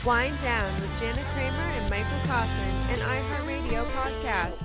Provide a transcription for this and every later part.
Wind Down with Jana Kramer and Michael Kaufman, an iHeartRadio podcast.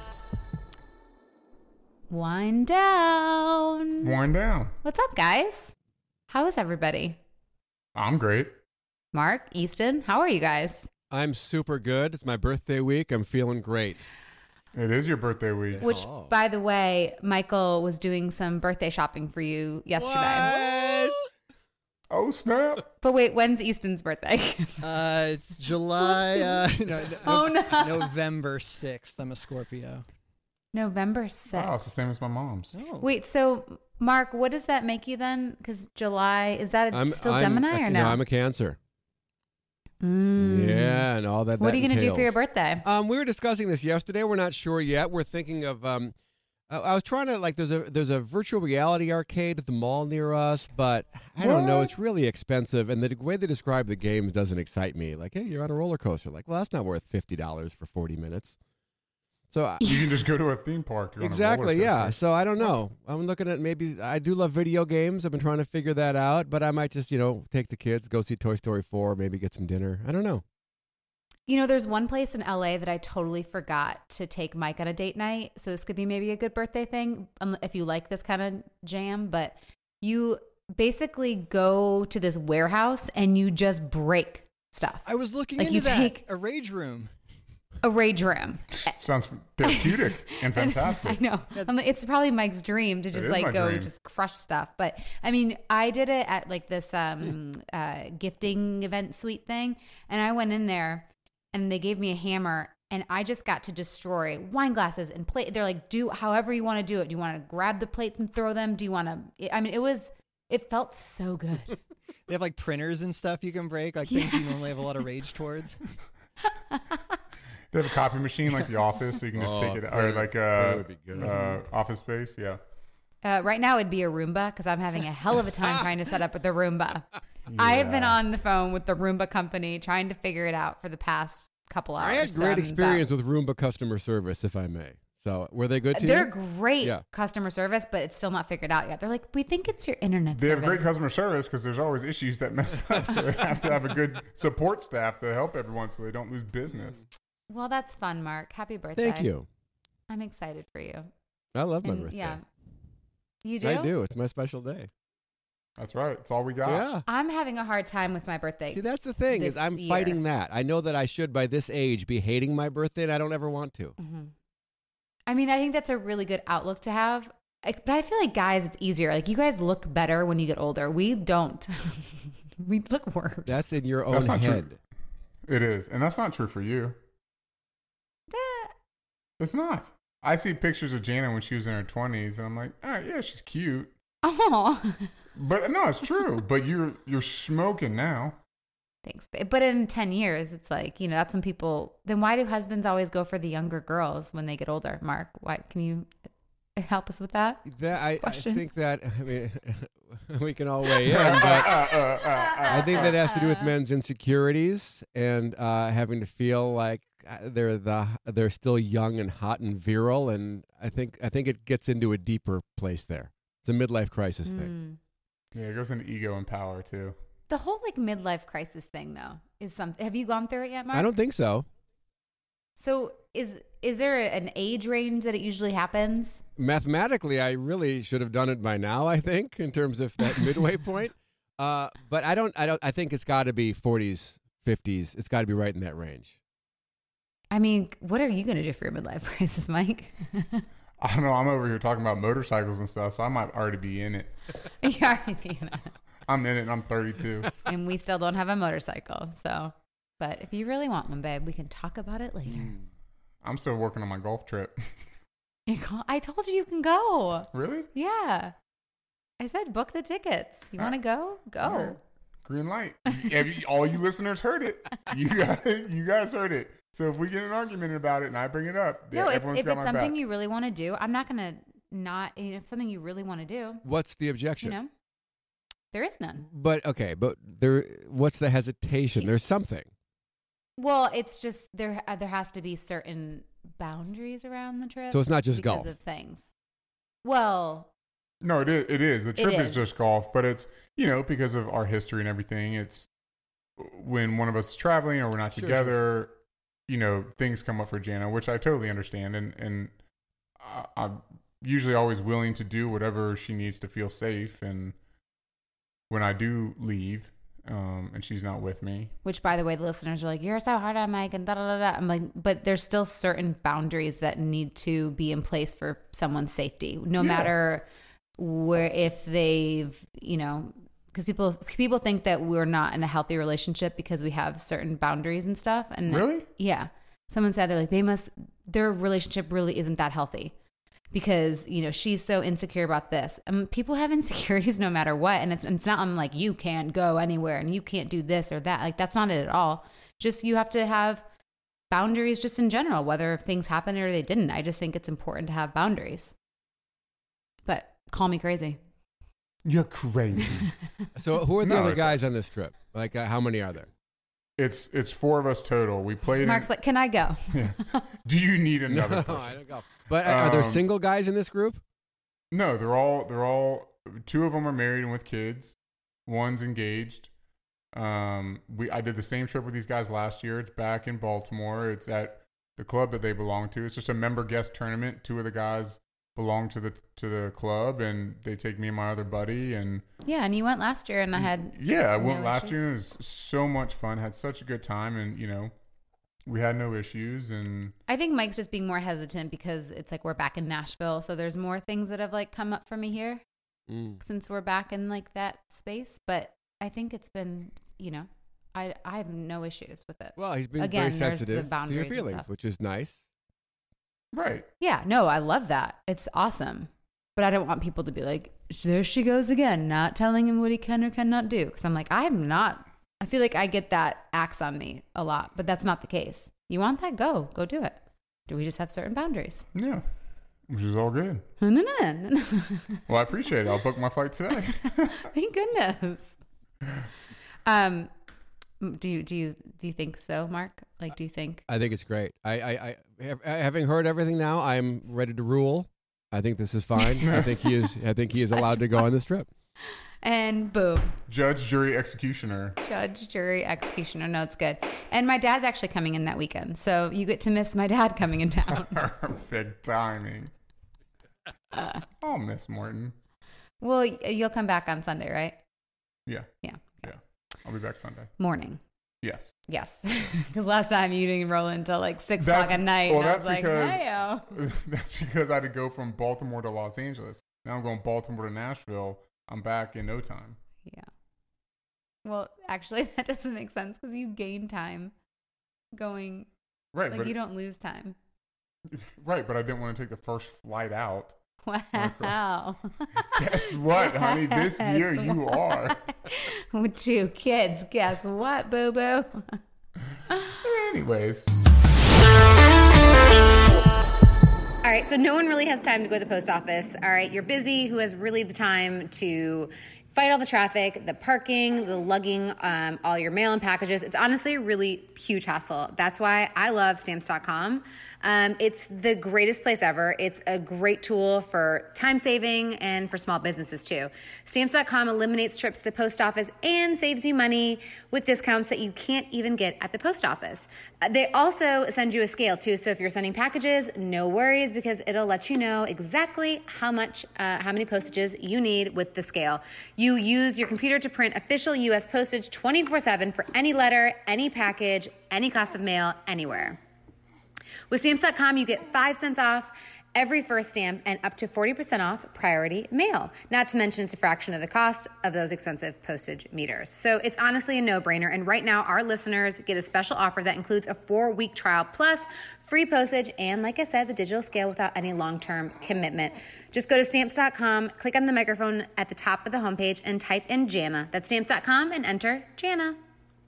Wind down. Wind down. What's up, guys? How is everybody? I'm great. Mark, Easton, how are you guys? I'm super good. It's my birthday week. I'm feeling great. It is your birthday week. Which, by the way, Michael was doing some birthday shopping for you yesterday. What? Oh, snap. But wait, when's Easton's birthday? It's July. November 6th. I'm a Scorpio. November 6th. Oh, it's the same as my mom's. Oh. Wait, so Mark, what does that make you then? Because July, is that still Gemini or no? No, I'm a Cancer. Mm. Yeah, and all that. What are you going to do entails. for your birthday? We were discussing this yesterday. We're not sure yet. We're thinking of. I was trying to there's a virtual reality arcade at the mall near us, but I don't know. It's really expensive, and the way they describe the games doesn't excite me. Like, hey, you're on a roller coaster. Like, well, that's not worth $50 for 40 minutes. So you can just go to a theme park. You're exactly, on a roller yeah. coaster. So I don't know. I'm looking at maybe I do love video games. I've been trying to figure that out, but I might just take the kids, go see Toy Story 4, maybe get some dinner. I don't know. You know, there's one place in LA that I totally forgot to take Mike on a date night. So this could be maybe a good birthday thing if you like this kind of jam. But you basically go to this warehouse and you just break stuff. I was looking Like into you that. take- A rage room. A rage room. Sounds therapeutic and fantastic. I know. It's probably Mike's dream to just is my go dream. just crush stuff. But I mean, I did it at like this gifting event suite thing. And I went in there and they gave me a hammer and I just got to destroy wine glasses and plate. They're like, do however you want to do it. Do you want to grab the plates and throw them? Do you want to, I mean, it felt so good. They have like printers and stuff you can break, like things you normally have a lot of rage towards. They have a copy machine like The Office, so you can just take it, or like that would be good. Office Space, yeah. Right now it'd be a Roomba because I'm having a hell of a time trying to set up with the Roomba. I have been on the phone with the Roomba company trying to figure it out for the past couple hours. I had great experience with Roomba customer service, if I may. So were they good to you? They're great Yeah. customer service, but it's still not figured out yet. They're like, we think it's your internet They service. have great customer service because there's always issues that mess up, so they have to have a good support staff to help everyone so they don't lose business. Well, that's fun, Mark. Happy birthday. Thank you. I'm excited for you. I love my And, birthday. yeah. You do? I do. It's my special day. That's right. It's all we got. Yeah. I'm having a hard time with my birthday. See, that's the thing is this I'm year. fighting that. I know that I should by this age be hating my birthday, and I don't ever want to. Mm-hmm. I mean, I think that's a really good outlook to have. But I feel like guys, it's easier. Like you guys look better when you get older. We don't. We look worse. That's in your own That's not head. true. It is. And that's not true for you. It's not. I see pictures of Jana when she was in her 20s, and I'm like, all right, yeah, she's cute. Oh, But no, it's true. But you're smoking now. thanks. But in 10 years, it's like, that's when people, then why do husbands always go for the younger girls when they get older? Mark, why can you help us with that? I Question. think that, I mean, we can all weigh in, but I think that has to do with men's insecurities and having to feel like they're still young and hot and virile, and I think it gets into a deeper place there. It's a midlife crisis thing. Yeah, it goes into ego and power, too. The whole like midlife crisis thing, though, is something. Have you gone through it yet, Mark? I don't think so. So is there an age range that it usually happens? Mathematically, I really should have done it by now, I think, in terms of that midway point. But I think it's got to be 40s, 50s. It's got to be right in that range. I mean, what are you going to do for your midlife crisis, Mike? I don't know. I'm over here talking about motorcycles and stuff, so I might already be in it. You're already being it. I'm in it, and I'm 32. And we still don't have a motorcycle. So, but if you really want one, babe, we can talk about it later. I'm still working on my golf trip. I told you can go. Really? Yeah. I said book the tickets. You want to go? Go. All right. Green light. All you listeners heard it. You guys heard it. So if we get an argument about it and I bring it up, No, everyone's if got it's my something back. you really want to do, I'm not going to not, if it's something you really want to do, What's the objection? there is none. But what's the hesitation? There's something. Well, it's just there has to be certain boundaries around the trip. So it's not just because golf. of things. Well, No, it is. The trip is is. just golf, but it's, because of our history and everything, it's when one of us is traveling or we're not Sure, together, you know, things come up for Jana, which I totally understand. And I'm usually always willing to do whatever she needs to feel safe. And when I do leave, and she's not with me. Which, by the way, the listeners are like, you're so hard on Mike and da da da da. I'm like, but there's still certain boundaries that need to be in place for someone's safety, no matter where, if they've, you know, because people think that we're not in a healthy relationship because we have certain boundaries and stuff. And Really? yeah, someone said they're like, their relationship really isn't that healthy. Because, you know, she's so insecure about this. People have insecurities no matter what. And it's not, I'm like, you can't go anywhere and you can't do this or that. Like, that's not it at all. Just, you have to have boundaries just in general, whether things happen or they didn't. I just think it's important to have boundaries. But call me crazy. You're crazy. So who are the No, other it's- guys on this trip? Like, how many are there? It's 4 of us total. We played. Mark's like, can I go? Do you need No, another person? I don't go. But are there single guys in this group? No, they're all 2 of them are married and with kids. One's engaged. I did the same trip with these guys last year. It's back in Baltimore. It's at the club that they belong to. It's just a member guest tournament. 2 of the guys belong to the club, and they take me and my other buddy. And Yeah, and you went last year, and I had I went no last issues. year. And it was so much fun. Had such a good time, and you know, we had no issues. And I think Mike's just being more hesitant because it's like we're back in Nashville, so there's more things that have like come up for me here since we're back in like that space. But I think it's been, you know, I have no issues with it. Well, he's been Again, very there's the sensitive to your boundaries and feelings, stuff. which is nice. right, Yeah, no, I love that. It's awesome. But I don't want people to be like, there she goes again, not telling him what he can or cannot do. Because I'm like, I feel like I get that axe on me a lot, but that's not the case. You want that? Go do it. Do we just have certain boundaries? yeah, which is all good. Thank Well, I appreciate it. I'll book my flight today. goodness. Do you think so, Mark? Like, do you think? I think it's great. I having heard everything now, I'm ready to rule. I think this is fine. I think he is allowed to go on this trip. And boom, Judge, jury, executioner. judge, jury, executioner. No, it's good. And my dad's actually coming in that weekend, so you get to miss my dad coming in town. Perfect timing. I'll miss Morton. Well, you'll come back on Sunday, right? Yeah. Yeah. I'll be back Sunday. Morning. Yes. Yes. Because last time you didn't roll until like 6 o'clock at night. well, and I was that's like, because- hey-o. That's because I had to go from Baltimore to Los Angeles. Now I'm going Baltimore to Nashville. I'm back in no time. Yeah. Well, actually, that doesn't make sense because you gain time going. Right, Like, but you don't lose time. right, but I didn't want to take the first flight out. Wow. Guess what, honey? This Guess year you what? are. With 2 kids. Guess what, boo boo? Anyways, All right, so no one really has time to go to the post office. All right, you're busy. Who has really the time to fight all the traffic, the parking, the lugging, all your mail and packages? It's honestly a really huge hassle. That's why I love Stamps.com. It's the greatest place ever. It's a great tool for time saving and for small businesses too. Stamps.com eliminates trips to the post office and saves you money with discounts that you can't even get at the post office. They also send you a scale too. So if you're sending packages, no worries because it'll let you know exactly how many postages you need with the scale. You use your computer to print official U.S. postage 24/7 for any letter, any package, any class of mail, anywhere. With Stamps.com, you get 5 cents off every first stamp and up to 40% off priority mail. Not to mention it's a fraction of the cost of those expensive postage meters. So it's honestly a no-brainer. And right now, our listeners get a special offer that includes a 4-week trial plus free postage and, like I said, the digital scale without any long-term commitment. Just go to Stamps.com, click on the microphone at the top of the homepage, and type in Jana. That's Stamps.com and enter Jana.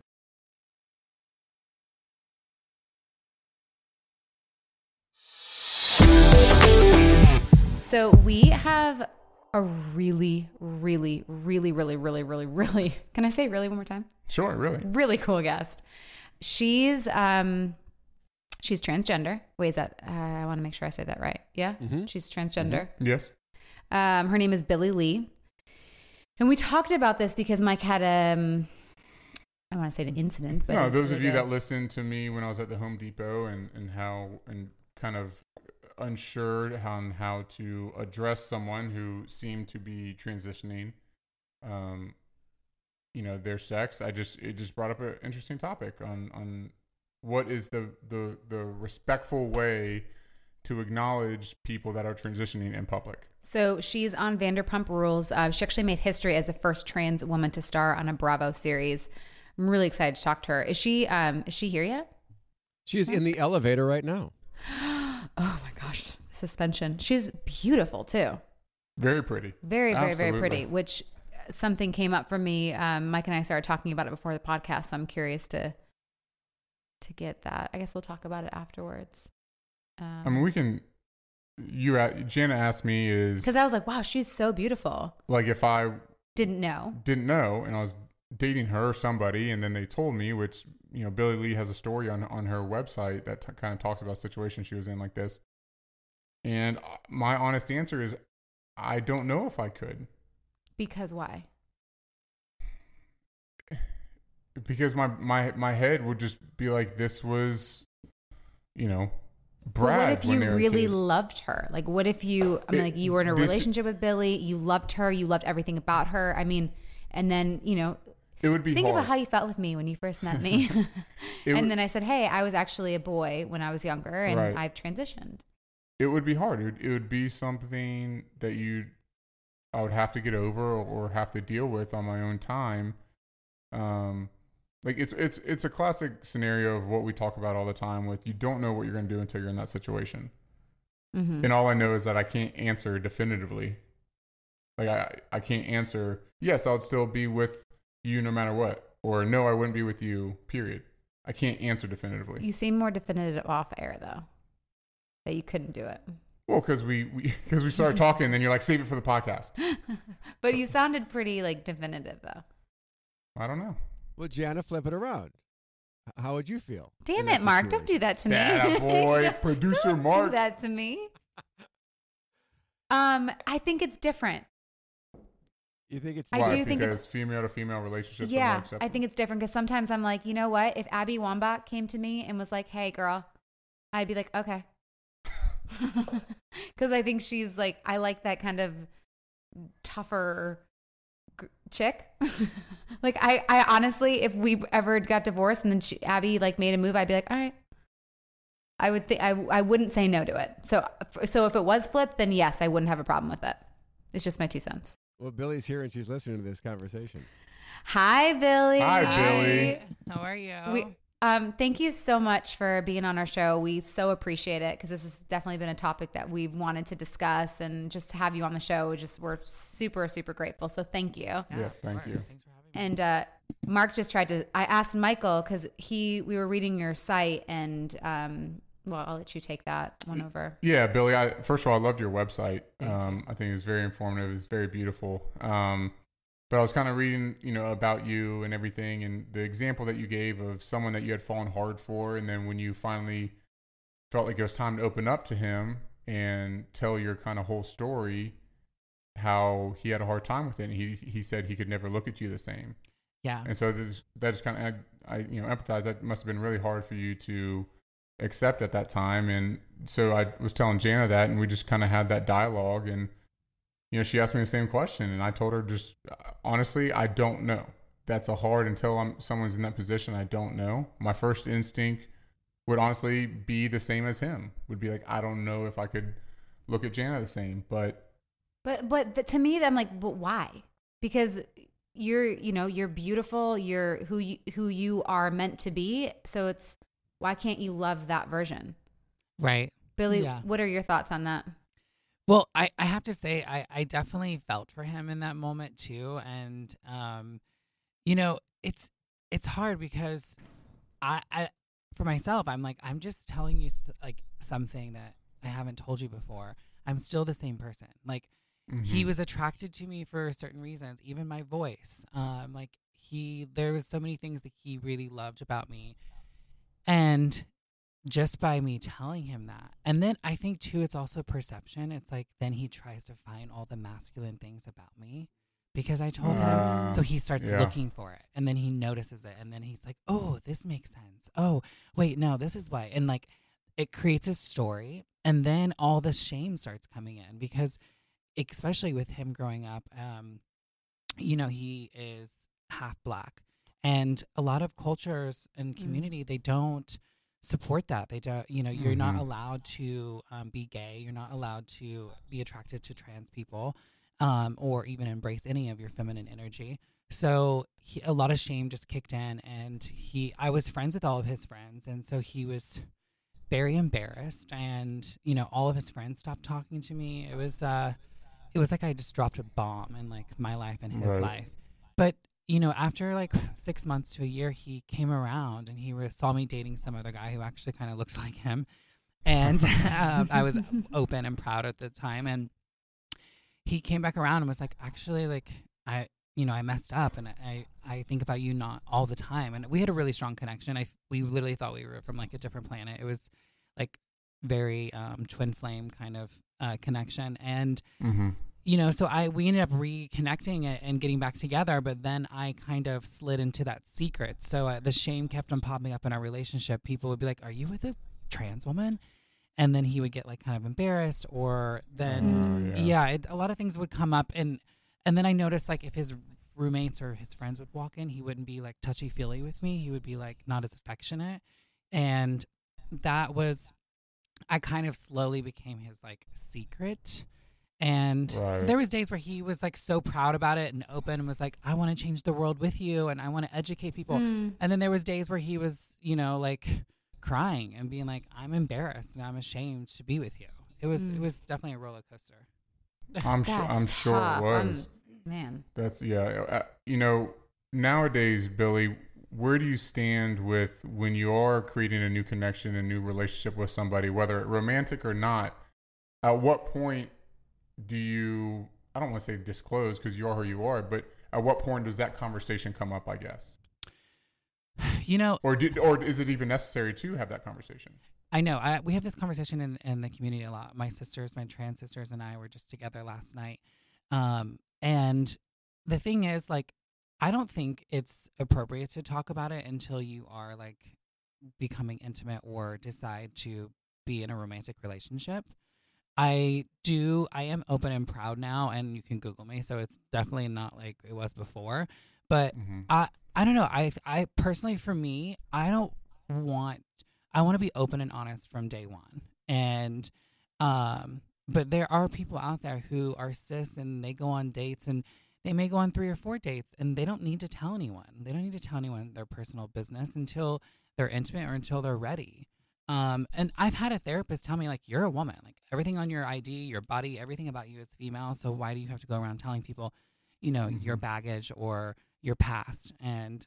So we have a really, really, really, really, really, really, really, can I say really one more time? sure, really. Really cool guest. She's transgender. Wait, is that, I want to make sure I say that right. Yeah. She's transgender. Yes. Her name is Billy Lee. And we talked about this because Mike had I don't want to say an incident, but No, it's those of really you good. that listened to me when I was at the Home Depot and kind of unsure on how to address someone who seemed to be transitioning, their sex. It just brought up an interesting topic on what is the respectful way to acknowledge people that are transitioning in public. So she's on Vanderpump Rules. She actually made history as the first trans woman to star on a Bravo series. I'm really excited to talk to her. Is she here yet? She's in the elevator right now. Oh my gosh, suspension. She's beautiful too. Very pretty. Very, very, very Absolutely. pretty, which something came up for me. Mike and I started talking about it before the podcast, so I'm curious to get that. I guess we'll talk about it afterwards. I mean, we can. Jana asked me Because I was like, wow, she's so beautiful. like if I Didn't know. didn't know and I was dating her or somebody, and then they told me, which Billie Lee has a story on her website that kind of talks about a situation she was in like this. And my honest answer is, I don't know if I could. Because why? Because my head would just be like, this was, But Brad. what if when you they were a really kid. loved her? Like, what if you, you were in a This- relationship with Billie, you loved her, you loved everything about her. I mean, and then, It would be think hard. about how you felt with me when you first met me. It and would- then I said, hey, I was actually a boy when I was younger and Right. I've transitioned. It would be hard. It would be something that I would have to get over or have to deal with on my own time. Like it's a classic scenario of what we talk about all the time with, you don't know what you're going to do until you're in that situation. Mm-hmm. And all I know is that I can't answer definitively. Like I can't answer, yes, I would still be with you no matter what, or no, I wouldn't be with you, period. I can't answer definitively. You seem more definitive off air, though, that you couldn't do it. Well, because we started talking, and then you're like, save it for the podcast. But you sounded pretty, definitive, though. I don't know. Well, Jana, flip it around. How would you feel? Damn in that it, Mark. Don't situation? do that to me. Atta boy, Don't- producer don't Mark. do that to me. I think it's different. You think it's I Why? do think Because it's- female to female relationships are more Yeah, acceptable. I think it's different because sometimes I'm like, you know what? If Abby Wambach came to me and was like, hey, girl, I'd be like, okay. Because I think she's like, I like that kind of tougher chick. Like, I honestly, if we ever got divorced and then Abby made a move, I'd be like, all right. I would think I wouldn't say no to it. So if it was flipped, then yes, I wouldn't have a problem with it. It's just my 2 cents. Well, Billie's here and she's listening to this conversation. Hi, Billie. Hi, Billie. How are you? Thank you so much for being on our show. We so appreciate it because this has definitely been a topic that we've wanted to discuss, and just to have you on the show, we're super, super grateful. So thank you. Yes, thank you. Thanks for having me. And Mark just tried to. I asked Michael because we were reading your site, and well, I'll let you take that one over. Yeah, Billie. First of all, I loved your website. I think it's very informative. It's very beautiful. But I was kind of reading, about you and everything, and the example that you gave of someone that you had fallen hard for, and then when you finally felt like it was time to open up to him and tell your kind of whole story, how he had a hard time with it. And he said he could never look at you the same. Yeah. And so that just kind of, I empathize. That must have been really hard for you to accept at that time. And so I was telling Jana that, and we just kind of had that dialogue. And, she asked me the same question, and I told her just honestly, I don't know. That's a hard until someone's in that position. I don't know. My first instinct would honestly be the same as him. Would be like, I don't know if I could look at Jana the same, but to me, I'm like, but why? Because you're beautiful. You're who you are meant to be. So why can't you love that version? Right. Billie, Yeah. what are your thoughts on that? Well, I have to say, I definitely felt for him in that moment too. And, it's hard because I for myself, I'm like, I'm just telling you something that I haven't told you before. I'm still the same person. Like, he was attracted to me for certain reasons, even my voice. There was so many things that he really loved about me. And just by me telling him that. And then I think too, it's also perception. It's like, then he tries to find all the masculine things about me because I told him. So he starts Yeah. looking for it, and then he notices it, and then he's like, oh, this makes sense. Oh, wait, no, this is why. And like, it creates a story, and then all the shame starts coming in because, especially with him growing up, you know, he is half Black, and a lot of cultures and community, they don't support that. They don't, you know, you're not allowed to be gay. You're not allowed to be attracted to trans people, or even embrace any of your feminine energy. So a lot of shame just kicked in, and I was friends with all of his friends, and so he was very embarrassed, and you know, all of his friends stopped talking to me. It was like I just dropped a bomb in like my life and his life. But you know, after like 6 months to a year, he came around and he saw me dating some other guy who actually kind of looked like him, and I was open and proud at the time, and he came back around and was like, actually, like I messed up, and I think about you not all the time. And we had a really strong connection. We literally thought we were from like a different planet. It was like very twin flame kind of connection. And, you know, so we ended up reconnecting it and getting back together, but then I kind of slid into that secret. So the shame kept on popping up in our relationship. People would be like, are you with a trans woman? And then he would get like kind of embarrassed, or then, a lot of things would come up. And then I noticed, like, if his roommates or his friends would walk in, he wouldn't be like touchy-feely with me. He would be like not as affectionate. And that was, I kind of slowly became his like secret. And there was days where he was like so proud about it and open and was like, I want to change the world with you and I want to educate people. And then there was days where he was, you know, like crying and being like, I'm embarrassed and I'm ashamed to be with you. It was definitely a roller coaster. I'm sure it was. Man. That's you know, nowadays, Billy, where do you stand with when you are creating a new connection, a new relationship with somebody, whether romantic or not? At what point do you, I don't want to say disclose because you are who you are, but at what point does that conversation come up, I guess? You know, or is it even necessary to have that conversation? I know we have this conversation in the community a lot. My sisters, my trans sisters, and I were just together last night. And the thing is, like, I don't think it's appropriate to talk about it until you are like becoming intimate or decide to be in a romantic relationship. I am open and proud now, and you can Google me, so it's definitely not like it was before. But I don't know. I personally, for me, I want to be open and honest from day one. And but there are people out there who are cis and they go on dates and they may go on 3 or 4 dates and they don't need to tell anyone. They don't need to tell anyone their personal business until they're intimate or until they're ready. And I've had a therapist tell me, like, you're a woman, like everything on your ID, your body, everything about you is female. So why do you have to go around telling people, you know, your baggage or your past? And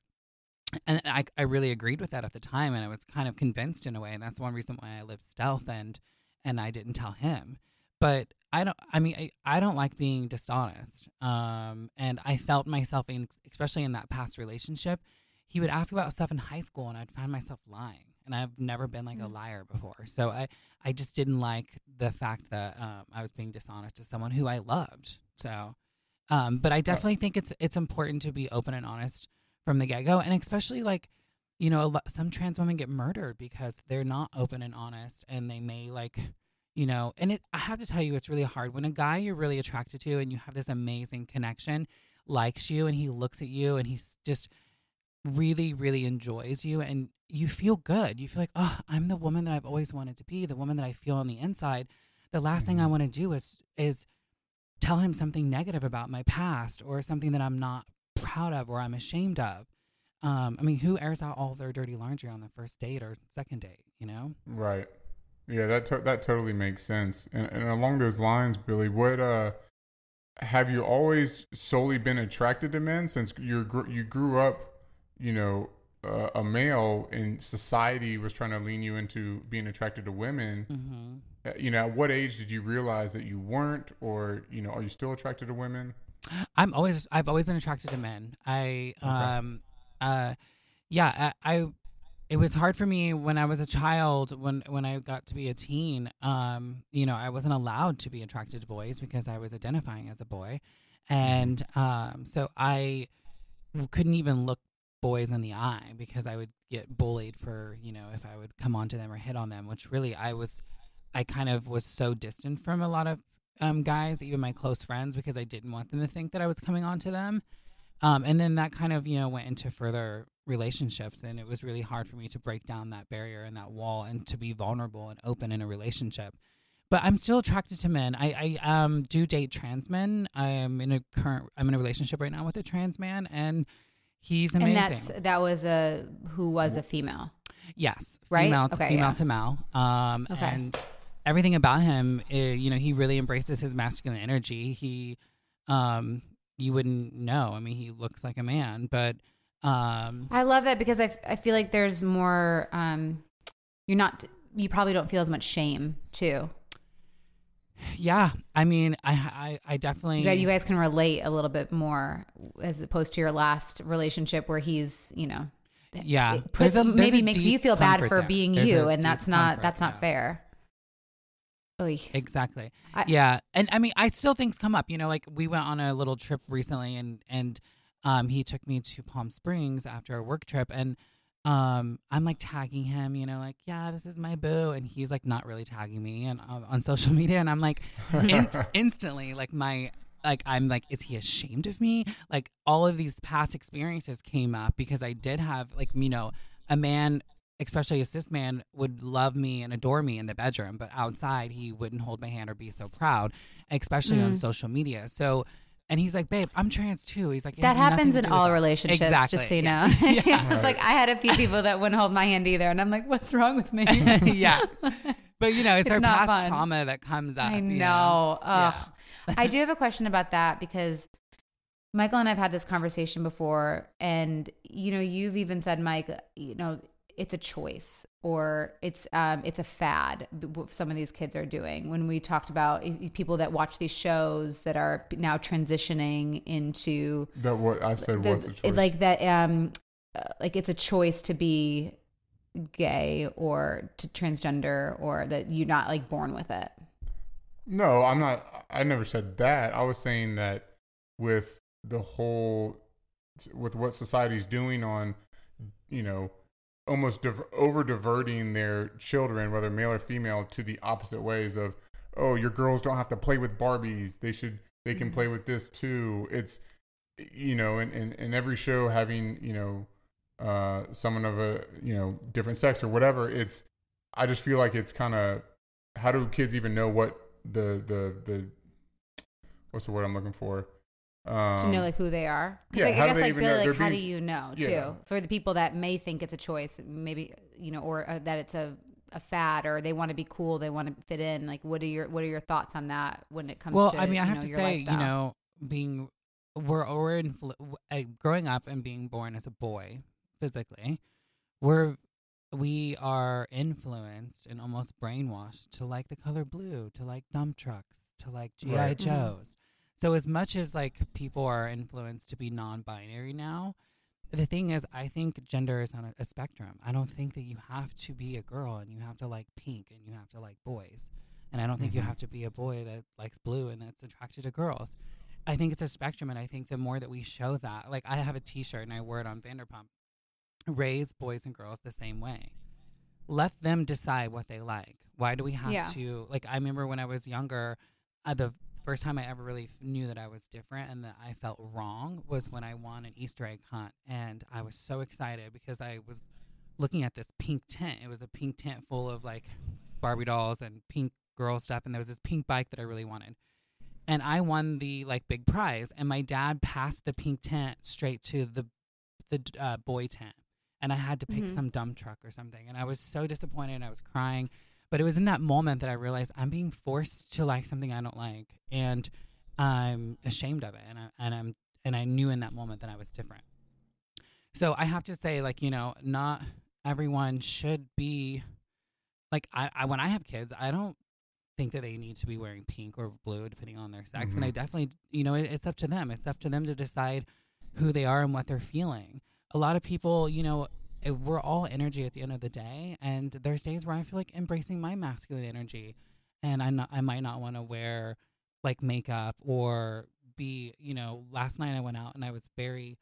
I really agreed with that at the time. And I was kind of convinced in a way. And that's one reason why I lived stealth and I didn't tell him. But I don't like being dishonest. And I felt myself especially in that past relationship, he would ask about stuff in high school and I'd find myself lying. And I've never been like a liar before. So I just didn't like the fact that I was being dishonest to someone who I loved. So, but I definitely think it's important to be open and honest from the get-go. And especially, like, you know, some trans women get murdered because they're not open and honest, and they may, like, you know, and I have to tell you, it's really hard when a guy you're really attracted to and you have this amazing connection likes you and he looks at you and he's just really, really enjoys you and you feel good. You feel like, oh, I'm the woman that I've always wanted to be, the woman that I feel on the inside. The last thing I want to do is tell him something negative about my past or something that I'm not proud of or I'm ashamed of. I mean, who airs out all their dirty laundry on the first date or second date, you know? Right. Yeah, that totally makes sense. And along those lines, Billy, what have you always solely been attracted to men since you grew up, you know, a male and society was trying to lean you into being attracted to women? You know, at what age did you realize that you weren't, or, you know, are you still attracted to women? I've always been attracted to men. It was hard for me when I was a child, when I got to be a teen. You know, I wasn't allowed to be attracted to boys because I was identifying as a boy. And so I couldn't even look boys in the eye because I would get bullied for, if I would come onto them or hit on them, which really I kind of was so distant from a lot of guys, even my close friends, because I didn't want them to think that I was coming on to them. And then that kind of, went into further relationships, and it was really hard for me to break down that barrier and that wall and to be vulnerable and open in a relationship. But I'm still attracted to men. I do date trans men. I'm in a relationship right now with a trans man, and he's amazing. And that was a female. Yes, right. Female yeah. to male. Okay. And everything about him, he really embraces his masculine energy. He, you wouldn't know. I mean, he looks like a man, but I love that because I feel like there's more. You probably don't feel as much shame too. Yeah, I mean, I definitely. You guys can relate a little bit more as opposed to your last relationship where he's, yeah, maybe makes you feel bad for there. being There's you, and that's not fair. Oy. Exactly. Yeah, and I mean, I still things come up. Like we went on a little trip recently, and he took me to Palm Springs after a work trip, and I'm like tagging him, like, yeah, this is my boo, and he's like not really tagging me and on social media, and I'm like instantly like I'm like, is he ashamed of me? Like all of these past experiences came up because I did have like, a man, especially a cis man, would love me and adore me in the bedroom, but outside he wouldn't hold my hand or be so proud, especially on social media. So, and he's like, babe, I'm trans too. He's like, that happens in all relationships, exactly. just so you know. Yeah. It's like, I had a few people that wouldn't hold my hand either. And I'm like, what's wrong with me? Yeah. But it's our past fun. trauma that comes up. I know. Yeah. I do have a question about that because Michael and I've had this conversation before, and you've even said, Mike, it's a choice or it's a fad. What some of these kids are doing. When we talked about people that watch these shows that are now transitioning into that, what I've said, what's a choice? Like that, like it's a choice to be gay or to transgender, or that you're not like born with it. No, I'm not. I never said that. I was saying that with what society's doing on, almost over diverting their children, whether male or female, to the opposite ways of, oh, your girls don't have to play with Barbies. They can play with this too. It's, in every show having, someone of a, different sex or whatever. I just feel like it's kind of, how do kids even know what the what's the word I'm looking for? To know like who they are. Yeah, I guess like really like how do being, you know too? Yeah. For the people that may think it's a choice, maybe or that it's a fad, or they want to be cool, they want to fit in. Like, what are your thoughts on that when it comes to? Well, I mean, I have to your say, lifestyle? we're growing up and being born as a boy physically, we are influenced and almost brainwashed to like the color blue, to like dump trucks, to like GI Right. Joes. Mm-hmm. So as much as like people are influenced to be non-binary now, the thing is, I think gender is on a spectrum. I don't think that you have to be a girl and you have to like pink and you have to like boys. And I don't think you have to be a boy that likes blue and that's attracted to girls. I think it's a spectrum, and I think the more that we show that, like I have a t-shirt and I wear it on Vanderpump, raise boys and girls the same way. Let them decide what they like. Why do we have to, like, I remember when I was younger, the first time I ever really knew that I was different and that I felt wrong was when I won an Easter egg hunt. And I was so excited because I was looking at this pink tent. It was a pink tent full of like Barbie dolls and pink girl stuff. And there was this pink bike that I really wanted. And I won the like big prize. And my dad passed the pink tent straight to the boy tent. And I had to pick some dump truck or something. And I was so disappointed and I was crying. But it was in that moment that I realized I'm being forced to like something I don't like. And I'm ashamed of it. And I knew in that moment that I was different. So I have to say, like, not everyone should be like, I when I have kids, I don't think that they need to be wearing pink or blue depending on their sex. And I definitely, it's up to them. It's up to them to decide who they are and what they're feeling. A lot of people, we're all energy at the end of the day, and there's days where I feel like embracing my masculine energy, and I might not want to wear like makeup or be, last night I went out and I was very,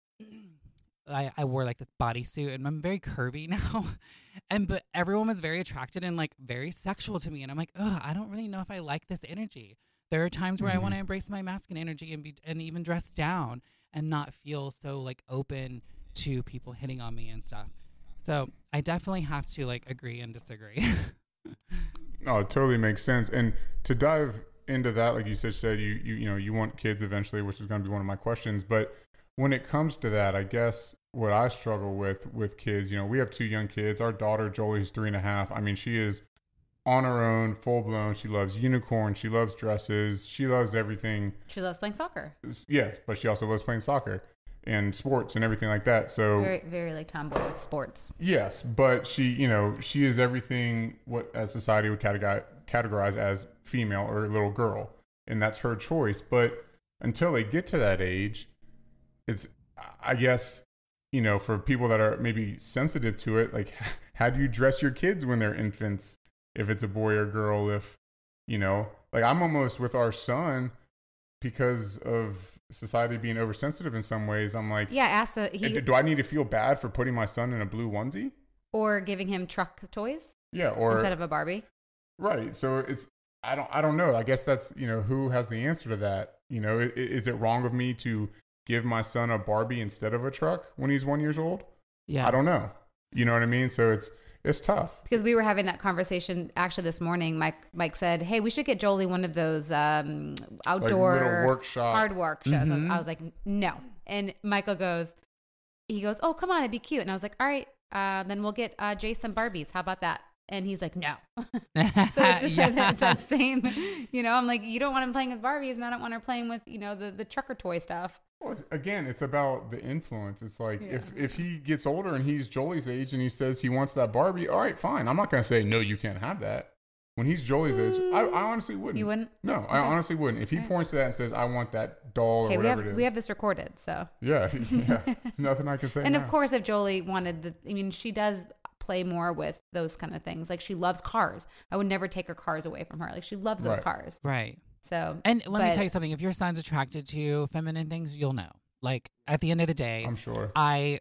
I wore like this bodysuit and I'm very curvy now. But everyone was very attracted and like very sexual to me. And I'm like, ugh, I don't really know if I like this energy. There are times where I want to embrace my masculine energy and even dress down and not feel so like open to people hitting on me and stuff. So I definitely have to like agree and disagree. No, it totally makes sense. And to dive into that, like you said, you want kids eventually, which is going to be one of my questions. But when it comes to that, I guess what I struggle with kids, we have 2 young kids. Our daughter Jolie's 3.5. I mean, she is on her own, full blown. She loves unicorns. She loves dresses. She loves everything. She loves playing soccer. Yeah, but she also loves playing soccer and sports and everything like that. So very, very like tomboy with sports. Yes, but she is everything what as society would categorize as female or little girl, and that's her choice. But until they get to that age, it's, I guess, for people that are maybe sensitive to it, like, how do you dress your kids when they're infants? If it's a boy or girl, if, like I'm almost with our son because of society being oversensitive in some ways. I'm like, yeah, do I need to feel bad for putting my son in a blue onesie? Or giving him truck toys? Yeah, or instead of a Barbie? Right. So it's, I don't know. I guess that's, who has the answer to that? Is it wrong of me to give my son a Barbie instead of a truck when he's 1 year old? Yeah. I don't know. You know what I mean? So it's tough. Because we were having that conversation actually this morning. Mike said, hey, we should get Jolie one of those outdoor like little workshop hard work shows. I was like, no. And Michael goes, oh, come on, it'd be cute. And I was like, all right, then we'll get Jay some Barbies. How about that? And he's like, no. So it's just it's that same, I'm like, you don't want him playing with Barbies, and I don't want her playing with, the trucker toy stuff. Well, again, it's about the influence. It's like, if he gets older and he's Jolie's age and he says he wants that Barbie, all right, fine. I'm not going to say, no, you can't have that. When he's Jolie's age, I honestly wouldn't. You wouldn't? No, okay. I honestly wouldn't. If he points to that and says, I want that doll or whatever it is. We have this recorded, so. Yeah. Nothing I can say. And now. of course, if Jolie wanted she does play more with those kind of things. Like, she loves cars. I would never take her cars away from her. Like, she loves those cars. Right. So. And let me tell you something. If your son's attracted to feminine things, you'll know. Like, at the end of the day, I'm sure.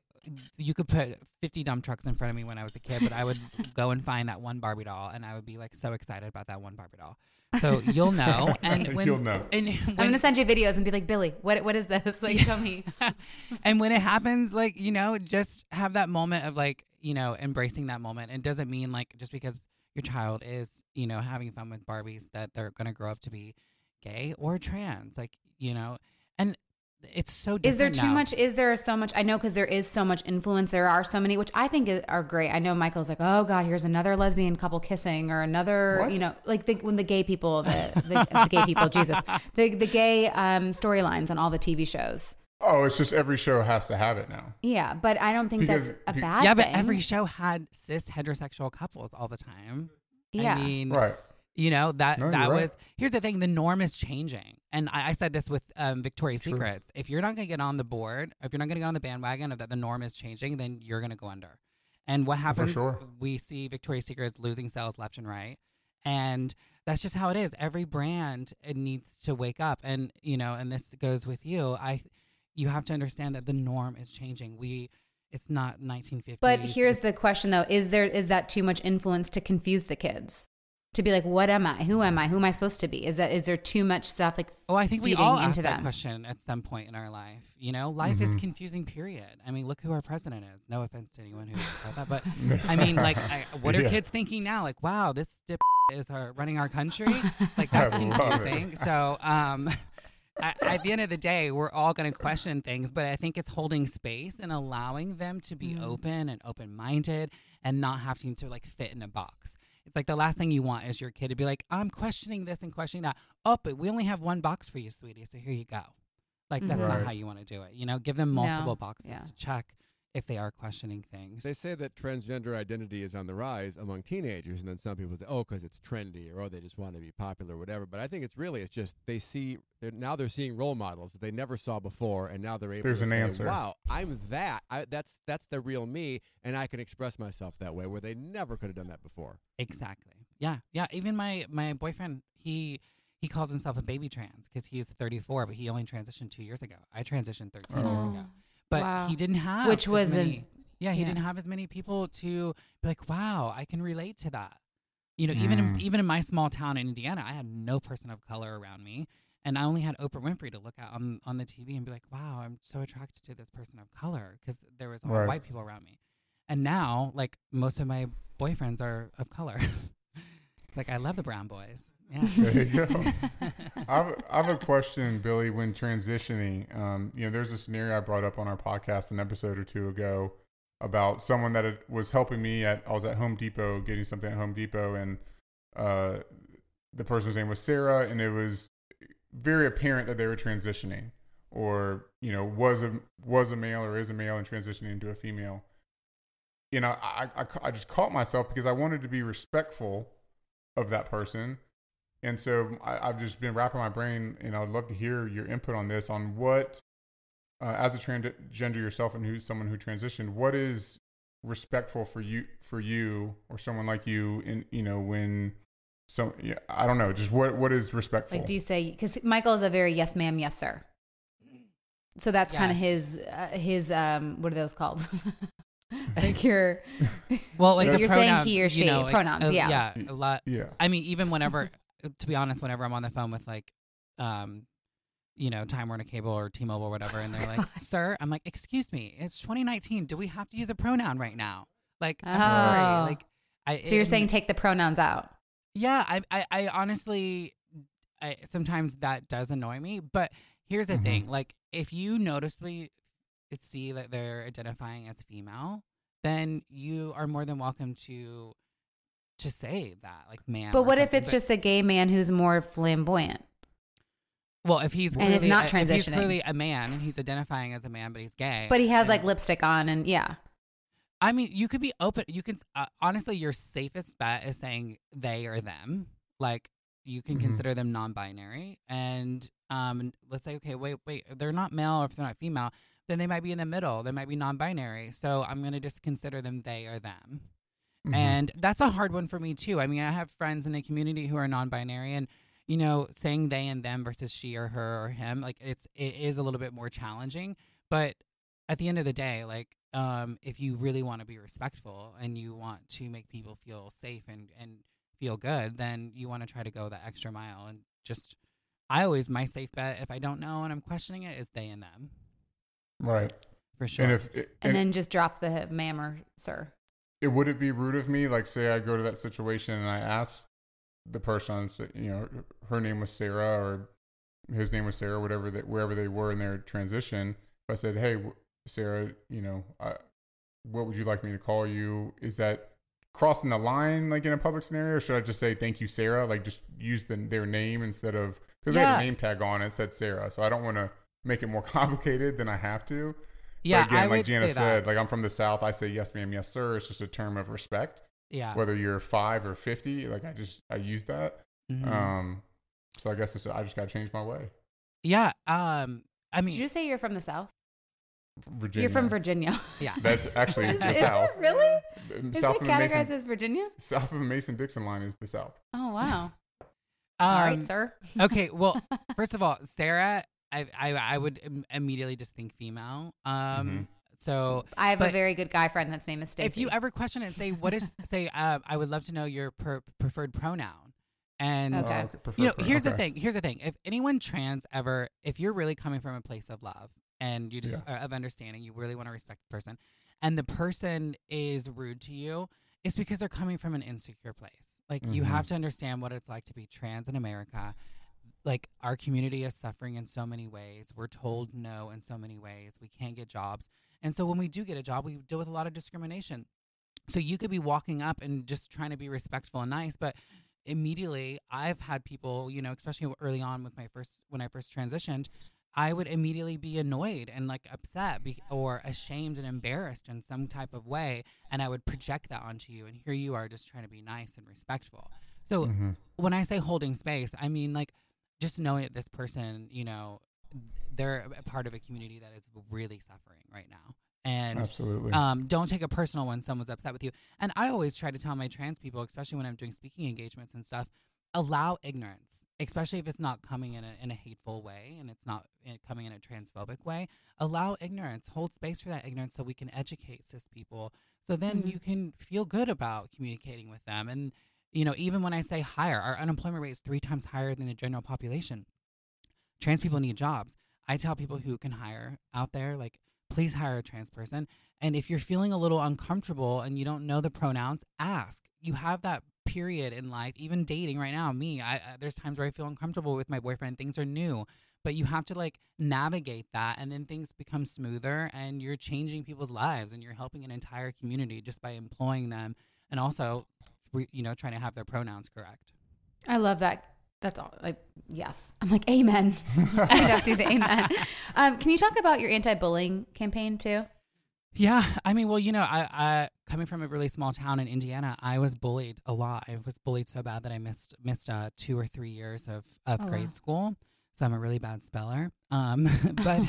You could put 50 dump trucks in front of me when I was a kid, but I would go and find that one Barbie doll, and I would be like so excited about that one Barbie doll. So you'll know. And when, you'll know. And I'm gonna send you videos and be like, Billy, what is this? Like, show me. And when it happens, like, just have that moment of like, embracing that moment. It doesn't mean like just because your child is, having fun with Barbies that they're gonna grow up to be gay or trans, like, and it's so different. Is there too now. much? Is there so much? I know, because there is so much influence. There are so many, which I think are great. I know Michael's like, oh God, here's another lesbian couple kissing, or another, what? When the gay people, the gay people, Jesus, the gay storylines on all the TV shows. Oh, it's just every show has to have it now. Yeah, but I don't think that's a bad Yeah, thing. but every show had cis heterosexual couples all the time. Yeah. I mean, right. That was right. Here's the thing, the norm is changing. And I said this with Victoria's Secrets. If you're not going to get on the board, if you're not going to get on the bandwagon of that the norm is changing, then you're going to go under. And what happens, we see Victoria's Secrets losing sales left and right. And that's just how it is. Every brand, it needs to wake up. And, and this goes with you. You have to understand that the norm is changing. It's not 1950s. But here's the question though, is that too much influence to confuse the kids? To be like, what am I? Who am I? Who am I supposed to be? Is there too much stuff like? Oh, I think we feeding all into ask that them? question at some point in our life. Life is confusing. Period. I mean, look who our president is. No offense to anyone who thought that, but I mean, like, what are kids thinking now? Like, wow, this dip is running our country. Like, that's confusing. So, at the end of the day, we're all going to question things, but I think it's holding space and allowing them to be open and open-minded and not having to like fit in a box. It's like the last thing you want is your kid to be like, I'm questioning this and questioning that. Oh, but we only have one box for you, sweetie, so here you go. Like, that's not how you want to do it. Give them multiple boxes to check if they are questioning things. They say that transgender identity is on the rise among teenagers, and then some people say, oh, because it's trendy, or oh, they just want to be popular, or whatever. But I think it's just they're seeing role models that they never saw before, and now they're able to say, answer. wow, I'm that. That's the real me, and I can express myself that way, where they never could have done that before. Exactly. Yeah. Even my boyfriend, he he calls himself a baby trans because he is 34, but he only transitioned 2 years ago. I transitioned 13 years Oh. ago, but Wow. he didn't have Which as was many, he yeah. didn't have as many people to be like, wow, I can relate to that. Even in my small town in Indiana, I had no person of color around me. And I only had Oprah Winfrey to look at on the TV and be like, wow, I'm so attracted to this person of color because there was all Right. white people around me. And now, like, most of my boyfriends are of color. Like, I love the brown boys. Yeah. There you go. I have a question, Billy. When transitioning, there's a scenario I brought up on our podcast an episode or two ago about someone that was helping me I was at Home Depot getting something at Home Depot, and the person's name was Sarah, and it was very apparent that they were transitioning, or was a male or is a male and transitioning into a female. I just caught myself because I wanted to be respectful of that person. And so I've just been wrapping my brain, and I'd love to hear your input on this, on what, as a transgender yourself and who's someone who transitioned, what is respectful for you or someone like you when I don't know, just what is respectful? Like, do you say, because Michael is a very yes ma'am, yes sir. So that's kind of Yes. his what are those called? Like your Well, like Like the you're saying pronouns, he or she, like, pronouns, yeah. Yeah, a lot. Yeah. I mean, even whenever, to be honest, whenever I'm on the phone with like, Time Warner Cable or T-Mobile or whatever, and they're like, "Sir," I'm like, "Excuse me, it's 2019. Do we have to use a pronoun right now?" Like, I'm Oh. sorry. Like, So you're saying take the pronouns out. yeah, I honestly, sometimes that does annoy me. But here's the thing: like, if you noticeably see that they're identifying as female, then you are more than welcome to say that, like, man. But or what if something. it's just a gay man who's more flamboyant? Well, if he's And it's clearly not if he's transitioning. clearly a man and he's identifying as a man, but he's gay. But he has then- like lipstick on and yeah. I mean, you could be open. You can honestly, your safest bet is saying they or them. Like, you can consider them non-binary, and let's say, okay, wait, they're not male, or if they're not female, then they might be in the middle. They might be non-binary. So I'm gonna just consider them they or them. And that's a hard one for me too. I mean, I have friends in the community who are non-binary, and saying they and them versus she or her or him, like it is a little bit more challenging. But at the end of the day, like, if you really want to be respectful and you want to make people feel safe and feel good, then you want to try to go that extra mile. And just, my safe bet, if I don't know and I'm questioning it, is they and them. Right. For sure. And then just drop the ma'am or sir. Would it be rude of me, like, say I go to that situation and I ask the person, her name was Sarah or his name was Sarah, wherever they were in their transition. If I said, "Hey, Sarah, what would you like me to call you?" Is that crossing the line, like in a public scenario? Or should I just say, "Thank you, Sarah"? Like, just use their name instead of, because they had a name tag on it, said Sarah. So I don't want to make it more complicated than I have to. Yeah, but again, I like would Jana say said, that. like, I'm from the South. I say yes, ma'am, yes, sir. It's just a term of respect. Yeah. Whether you're 5 or 50, like I use that. Mhm. So I guess I just got to change my way. Yeah. I Did mean, you say you're from the South? Virginia. You're from Virginia. yeah. That's actually Is the it South. really? Is South it of the categorized Mason, as Virginia? south of the Mason-Dixon line is the South. Oh wow. All right, sir. Okay. Well, first of all, Sarah, I would immediately just think female. So I have a but very good guy friend that's name is Stacy. if you ever question it, say I would love to know your preferred pronoun. And Okay. here's the thing. Here's the thing. If anyone trans ever, if you're really coming from a place of love and you just of understanding, you really want to respect the person, and the person is rude to you, it's because they're coming from an insecure place. Like, you have to understand what it's like to be trans in America. Like, our community is suffering in so many ways. We're told no in so many ways. We can't get jobs. And so when we do get a job, we deal with a lot of discrimination. So you could be walking up and just trying to be respectful and nice, but immediately I've had people, especially early on with when I first transitioned, I would immediately be annoyed and like upset or ashamed and embarrassed in some type of way. And I would project that onto you. And here you are just trying to be nice and respectful. So when I say holding space, I mean, like, just knowing that this person, they're a part of a community that is really suffering right now. And Absolutely. Don't take it personal when someone's upset with you. And I always try to tell my trans people, especially when I'm doing speaking engagements and stuff, allow ignorance, especially if it's not coming in a hateful way and it's not coming in a transphobic way. Allow ignorance, hold space for that ignorance so we can educate cis people. So then you can feel good about communicating with them. And, you know, even when I say higher, our unemployment rate is 3 times higher than the general population. Trans people need jobs. I tell people who can hire out there, like, please hire a trans person. And if you're feeling a little uncomfortable and you don't know the pronouns, ask. You have that period in life, even dating right now. There's times where I feel uncomfortable with my boyfriend. Things are new, but you have to like navigate that, and then things become smoother, and you're changing people's lives, and you're helping an entire community just by employing them, and also, trying to have their pronouns correct. I love that. That's all. Yes. I'm like, amen. I got to do the amen. Can you talk about your anti-bullying campaign too? Yeah. I mean, well, I coming from a really small town in Indiana, I was bullied a lot. I was bullied so bad that I missed 2 or 3 years of grade school. So I'm a really bad speller. But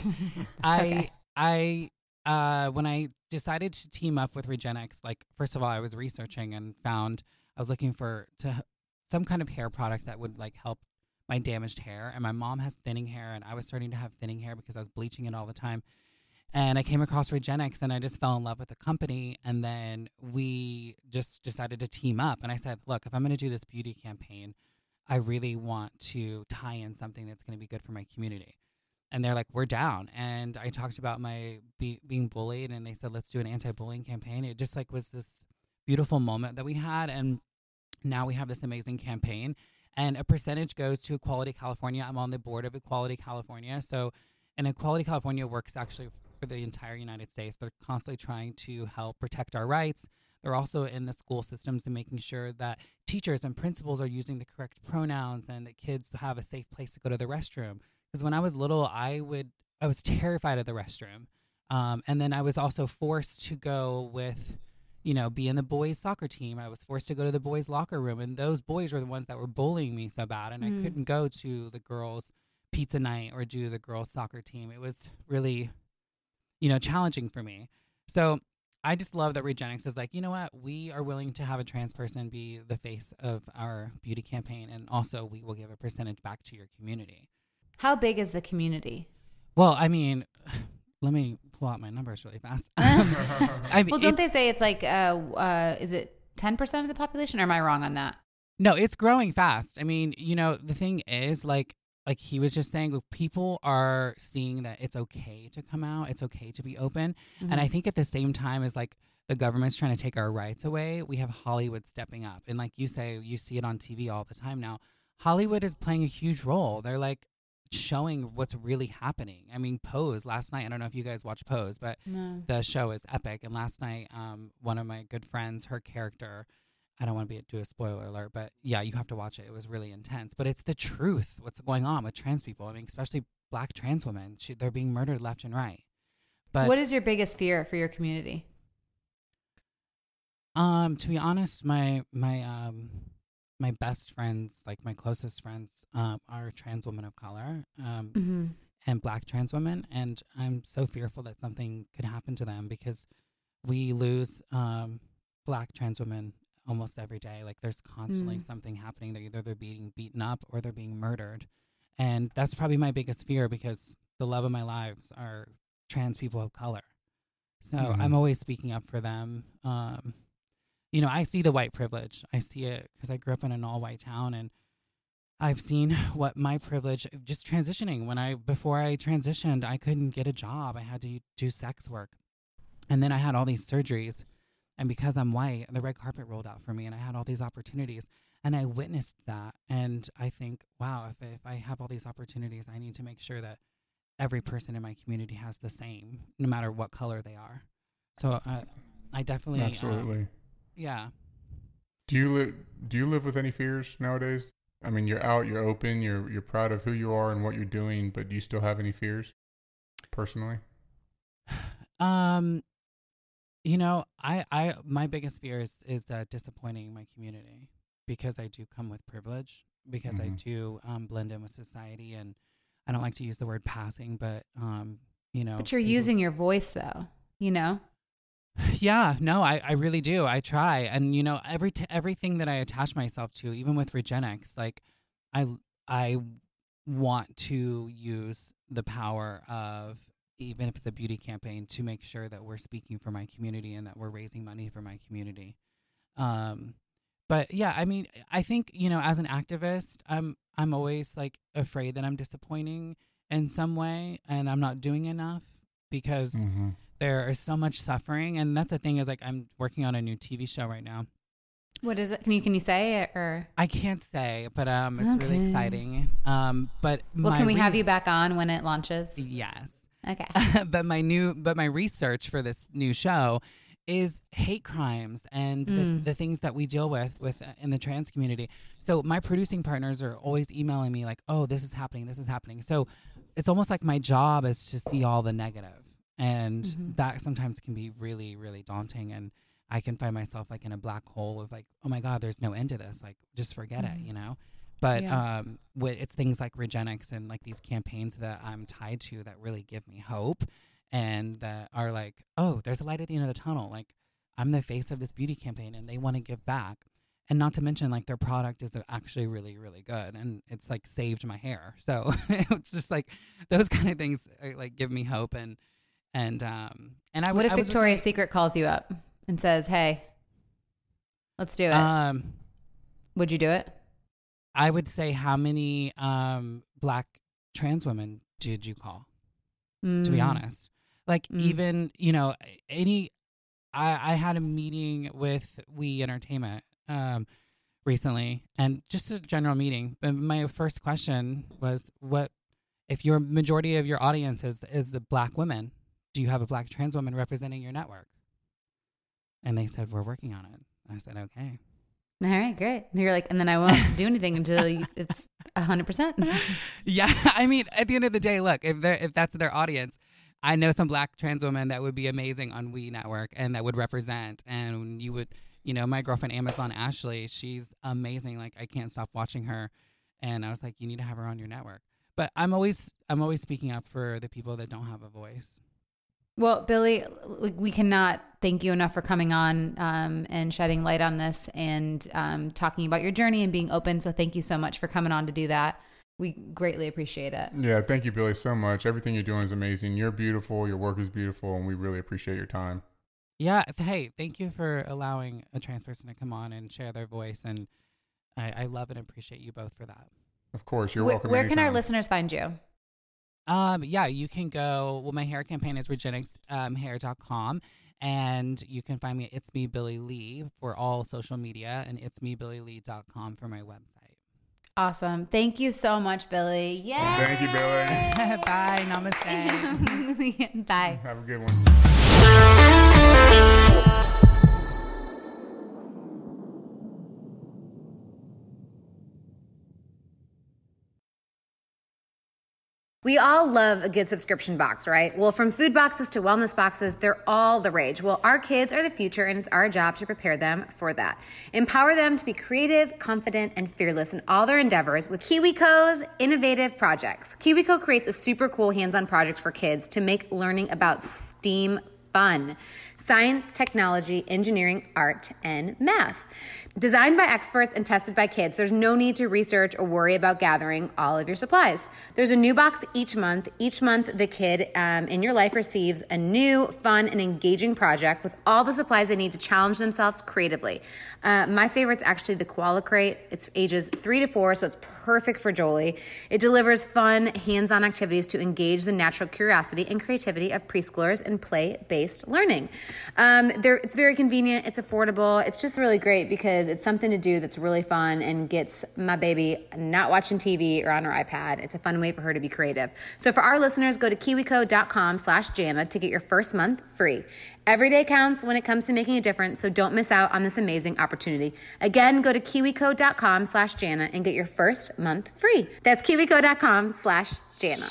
when I decided to team up with Regenexx, like, first of all, I was researching and found I was looking for some kind of hair product that would like help my damaged hair. And my mom has thinning hair, and I was starting to have thinning hair because I was bleaching it all the time. And I came across Regenexx, and I just fell in love with the company. And then we just decided to team up. And I said, look, if I'm going to do this beauty campaign, I really want to tie in something that's going to be good for my community. And they're like, we're down. And I talked about my being bullied, and they said, let's do an anti-bullying campaign. It just like was this beautiful moment that we had. And now we have this amazing campaign, and a percentage goes to Equality California. I'm on the board of Equality California. So, and Equality California works actually for the entire United States. They're constantly trying to help protect our rights. They're also in the school systems and making sure that teachers and principals are using the correct pronouns, and that kids have a safe place to go to the restroom. Because when I was little, I was terrified of the restroom. And then I was also forced to go with, be in the boys' soccer team. I was forced to go to the boys' locker room, and those boys were the ones that were bullying me so bad. And I couldn't go to the girls' pizza night or do the girls' soccer team. It was really, challenging for me. So I just love that Regenexx is like, you know what? We are willing to have a trans person be the face of our beauty campaign, and also we will give a percentage back to your community. How big is the community? Well, I mean, let me pull out my numbers really fast. Well, don't they say it's like, is it 10% of the population, or am I wrong on that? No, it's growing fast. I mean, the thing is, like he was just saying, people are seeing that it's okay to come out. It's okay to be open. Mm-hmm. And I think at the same time as like the government's trying to take our rights away, we have Hollywood stepping up. And like you say, you see it on TV all the time now. Hollywood is playing a huge role. They're like showing what's really happening. I mean, Pose last night, I don't know if you guys watch Pose, but the show is epic. And last night, one of my good friends, her character, I don't want to do a spoiler alert, but yeah, you have to watch it. It was really intense, but it's the truth. What's going on with trans people? I mean, especially Black trans women, they're being murdered left and right. But what is your biggest fear for your community? To be honest, my best friends, like my closest friends, are trans women of color, and Black trans women, and I'm so fearful that something could happen to them because we lose Black trans women almost every day. Like there's constantly something happening. They're being beaten up or they're being murdered. And that's probably my biggest fear because the love of my lives are trans people of color. So I'm always speaking up for them. I see the white privilege. I see it because I grew up in an all-white town, and I've seen what my privilege, just transitioning. Before I transitioned, I couldn't get a job. I had to do sex work. And then I had all these surgeries. And because I'm white, the red carpet rolled out for me, and I had all these opportunities, and I witnessed that. And I think, wow, if I have all these opportunities, I need to make sure that every person in my community has the same, no matter what color they are. So I definitely, absolutely, yeah. Do you live with any fears nowadays? I mean, you're out, you're open, you're proud of who you are and what you're doing, but do you still have any fears personally? My biggest fear is disappointing my community because I do come with privilege, because I do blend in with society, and I don't like to use the word passing, but But you're using your voice though, Yeah, no, I really do. I try. And, you know, everything that I attach myself to, even with Regenix, like I want to use the power of, even if it's a beauty campaign, to make sure that we're speaking for my community and that we're raising money for my community. But yeah, I mean, I think, you know, as an activist, I'm always like afraid that I'm disappointing in some way and I'm not doing enough because there is so much suffering. And that's the thing, is like, I'm working on a new TV show right now. What is it? Can you say it, or? I can't say, but it's really exciting. But well, can we have you back on when it launches? Yes. Okay. but my research for this new show is hate crimes and the things that we deal with in the trans community. So my producing partners are always emailing me like, oh, this is happening. So it's almost like my job is to see all the negative. And that sometimes can be really, really daunting. And I can find myself like in a black hole of like, oh my God, there's no end to this. Like, just forget it, you know? But it's things like Regenix and like these campaigns that I'm tied to that really give me hope. And that are like, oh, there's a light at the end of the tunnel. Like, I'm the face of this beauty campaign and they want to give back. And not to mention, like, their product is actually really, really good. And it's like saved my hair. So it's just like those kind of things like give me hope. And I what if Victoria's Secret calls you up and says, hey, let's do it? Would you do it? I would say, how many Black trans women did you call? To be honest. Like, even, you know, I had a meeting with We Entertainment recently, and just a general meeting. But my first question was, what if your majority of your audience is the Black women? Do you have a Black trans woman representing your network? And they said, we're working on it. I said, okay. All right, great. And you're like, and then I won't do anything until it's 100%. Yeah, I mean, at the end of the day, look, if that's their audience, I know some Black trans women that would be amazing on We Network and that would represent. And you would, you know, my girlfriend Amazon Ashley, she's amazing. Like, I can't stop watching her. And I was like, you need to have her on your network. But I'm always speaking up for the people that don't have a voice. Well, Billie, we cannot thank you enough for coming on and shedding light on this and talking about your journey and being open. So thank you so much for coming on to do that. We greatly appreciate it. Yeah, thank you, Billie, so much. Everything you're doing is amazing. You're beautiful. Your work is beautiful, and we really appreciate your time. Yeah. Hey, thank you for allowing a trans person to come on and share their voice. And I love and appreciate you both for that. Of course. You're welcome. Where can our listeners find you? Yeah, you can go. Well, my hair campaign is regenixhair.com. And you can find me at It's Me Billie Lee for all social media, and itsmebillylee.com for my website. Awesome. Thank you so much, Billie. Yay! Thank you, Billie. Bye. Namaste. Bye. Have a good one. We all love a good subscription box, right? Well, from food boxes to wellness boxes, they're all the rage. Well, our kids are the future, and it's our job to prepare them for that. Empower them to be creative, confident, and fearless in all their endeavors with KiwiCo's innovative projects. KiwiCo creates a super cool hands-on project for kids to make learning about STEAM fun. Science, technology, engineering, art, and math. Designed by experts and tested by kids, there's no need to research or worry about gathering all of your supplies. There's a new box each month. Each month, the kid in your life receives a new, fun, and engaging project with all the supplies they need to challenge themselves creatively. My favorite's actually the Koala Crate. It's ages 3 to 4, so it's perfect for Jolie. It delivers fun, hands-on activities to engage the natural curiosity and creativity of preschoolers in play-based learning. It's very convenient. It's affordable. It's just really great because it's something to do that's really fun and gets my baby not watching TV or on her iPad. It's a fun way for her to be creative. So for our listeners, go to kiwico.com/Jana to get your first month free. Every day counts when it comes to making a difference, so don't miss out on this amazing opportunity. Again, go to kiwico.com/Jana and get your first month free. That's kiwico.com/Jana.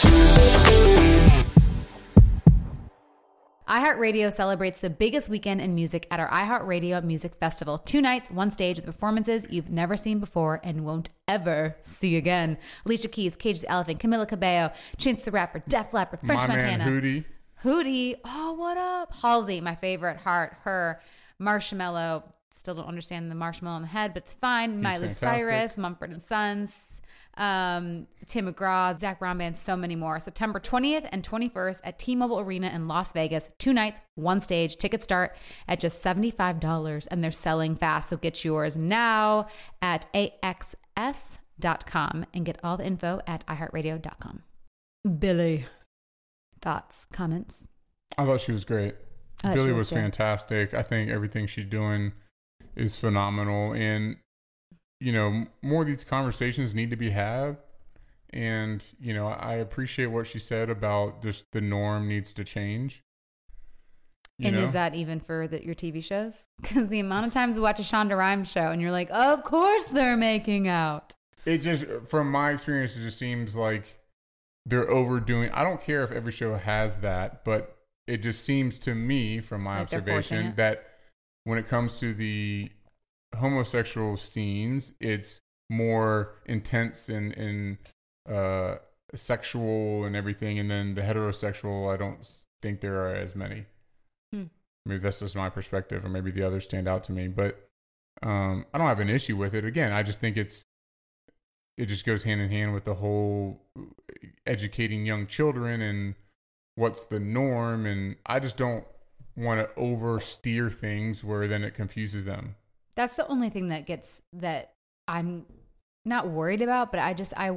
iHeartRadio celebrates the biggest weekend in music at our iHeartRadio Music Festival. 2 nights, 1 stage with performances you've never seen before and won't ever see again. Alicia Keys, Cage the Elephant, Camila Cabello, Chance the Rapper, Def Leppard, French My Montana. man Hootie. Hootie, oh, what up? Halsey, my favorite, Heart, her, Marshmallow. Still don't understand the marshmallow on the head, but it's fine. Miley Cyrus, Mumford and Sons, Tim McGraw, Zach Brown Band, so many more. September 20th and 21st at T-Mobile Arena in Las Vegas. 2 nights, 1 stage. Tickets start at just $75, and they're selling fast. So get yours now at axs.com and get all the info at iHeartRadio.com. Billy, thoughts, comments? I thought she was great. Billy was fantastic. I think everything she's doing is phenomenal. And, you know, more of these conversations need to be had. And, you know, I appreciate what she said about just the norm needs to change. And is that even for your TV shows? Because the amount of times we watch a Shonda Rhimes show and you're like, of course they're making out. It just, from my experience, it just seems like they're overdoing. I don't care if every show has that, but it just seems to me, from my observation, that when it comes to the homosexual scenes, it's more intense and sexual and everything. And then the heterosexual, I don't think there are as many. Maybe that's just my perspective, or maybe the others stand out to me. But I don't have an issue with it. Again, I just think it just goes hand in hand with the whole educating young children and what's the norm. And I just don't want to oversteer things where then it confuses them. That's the only thing that I'm not worried about, but I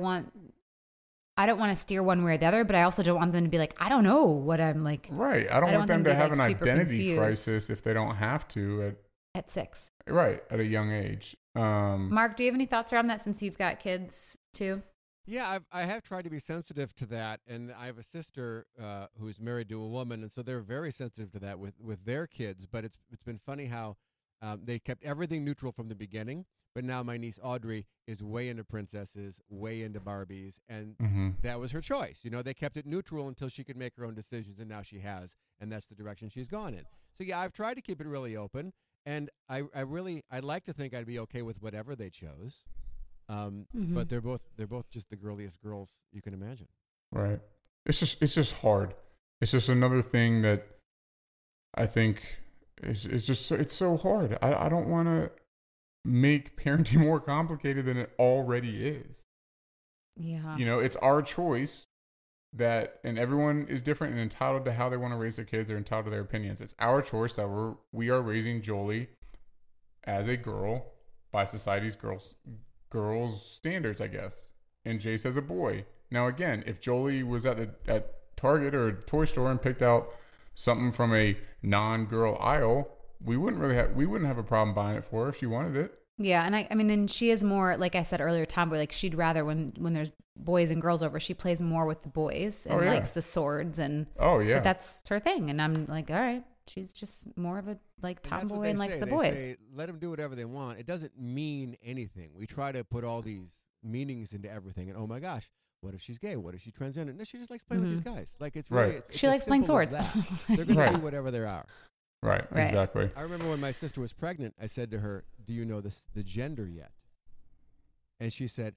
don't want to steer one way or the other, but I also don't want them to be like, I don't know what I'm like. Right. I don't want them to have an identity crisis if they don't have to at 6. Right. At a young age. Mark, do you have any thoughts around that since you've got kids too? Yeah, I have tried to be sensitive to that, and I have a sister who's married to a woman, and so they're very sensitive to that with their kids. But it's been funny how they kept everything neutral from the beginning, but now my niece Audrey is way into princesses, way into Barbies, and that was her choice. You know, they kept it neutral until she could make her own decisions, and now she has, and that's the direction she's gone in. So yeah, I've tried to keep it really open, and I'd like to think I'd be okay with whatever they chose. But they're both just the girliest girls you can imagine. Right. It's just hard. It's just another thing that I think it's so hard. I don't want to make parenting more complicated than it already is. Yeah. You know, it's our choice and everyone is different and entitled to how they want to raise their kids. They're entitled to their opinions. It's our choice that we are raising Jolie as a girl by society's girls standards, I guess, and Jace as a boy. Now, again, if Jolie was at Target or a toy store and picked out something from a non-girl aisle, we wouldn't have a problem buying it for her if she wanted it. Yeah, and I mean, and she is more, like I said earlier, tomboy. Like, she'd rather when there's boys and girls over, she plays more with the boys and likes the swords and but that's her thing. And I'm like, all right, she's just more of a tomboy and likes the boys. Say, let them do whatever they want. It doesn't mean anything. We try to put all these meanings into everything, and oh my gosh, what if she's gay? What if she's transgender? No, she just likes playing with these guys. Like, it's really, right. She likes playing swords. They're going to do whatever they are. Right, exactly. I remember when my sister was pregnant, I said to her, do you know the gender yet? And she said,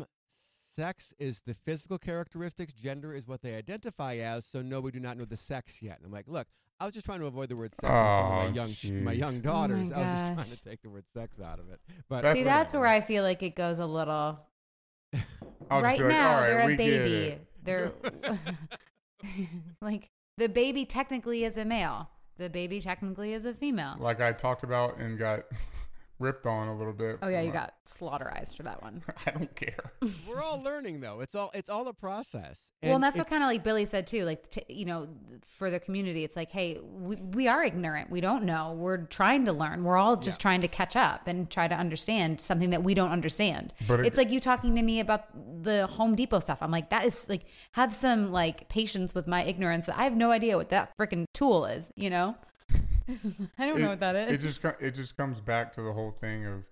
sex is the physical characteristics, gender is what they identify as, so no, we do not know the sex yet. And I'm like, look, I was just trying to avoid the word sex in front of my young daughters. I was just trying to take the word sex out of it. But that's where I feel like it goes a little. Right now, they're a baby. They're like, the baby technically is a male. The baby technically is a female. Like I talked about and got ripped on a little bit. Oh yeah, you got slaughterized for that one. I don't care. We're all learning though. It's all a process. And that's what kind of like Billy said too. Like, you know, for the community, it's like, hey, we are ignorant. We don't know. We're trying to learn. We're all just trying to catch up and try to understand something that we don't understand. But it's like you talking to me about the Home Depot stuff. I'm like, that is like, have some like patience with my ignorance. I have no idea what that freaking tool is, you know? I don't know what that is. It just comes back to the whole thing of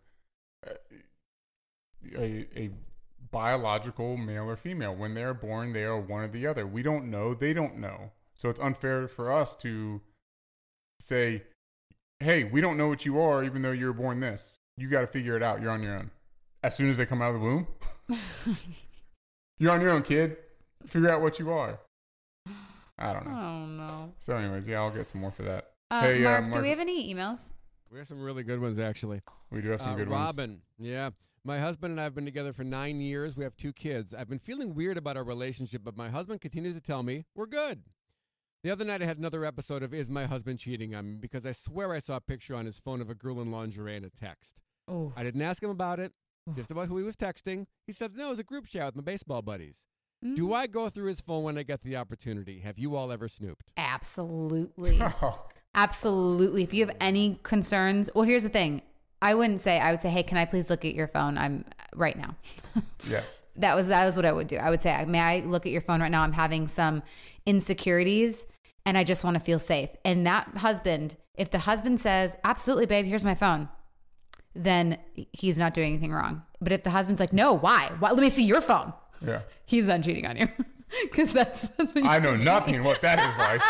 a biological male or female. When they're born, they are one or the other. We don't know. They don't know. So it's unfair for us to say, hey, we don't know what you are, even though you were born this. You got to figure it out. You're on your own. As soon as they come out of the womb, you're on your own, kid. Figure out what you are. I don't know. Oh no. So, anyways, yeah, I'll get some more for that. Mark, do we have any emails? We have some really good ones, actually. We do have some good ones. Robin, yeah. My husband and I have been together for 9 years. We have 2 kids. I've been feeling weird about our relationship, but my husband continues to tell me we're good. The other night I had another episode of Is My Husband Cheating on Me? Because I swear I saw a picture on his phone of a girl in lingerie and a text. Oh. I didn't ask him about it, just about who he was texting. He said, no, it was a group chat with my baseball buddies. Do I go through his phone when I get the opportunity? Have you all ever snooped? Absolutely. Oh, Absolutely. If you have any concerns, well, here's the thing. I would say, hey, can I please look at your phone? I'm right now. yes. That was what I would do. I would say, may I look at your phone right now? I'm having some insecurities and I just want to feel safe. And that husband, if the husband says, absolutely, babe, here's my phone, then he's not doing anything wrong. But if the husband's like, no, why? Let me see your phone. Yeah. He's not cheating on you. Because that's what you I know do. nothing what that is like.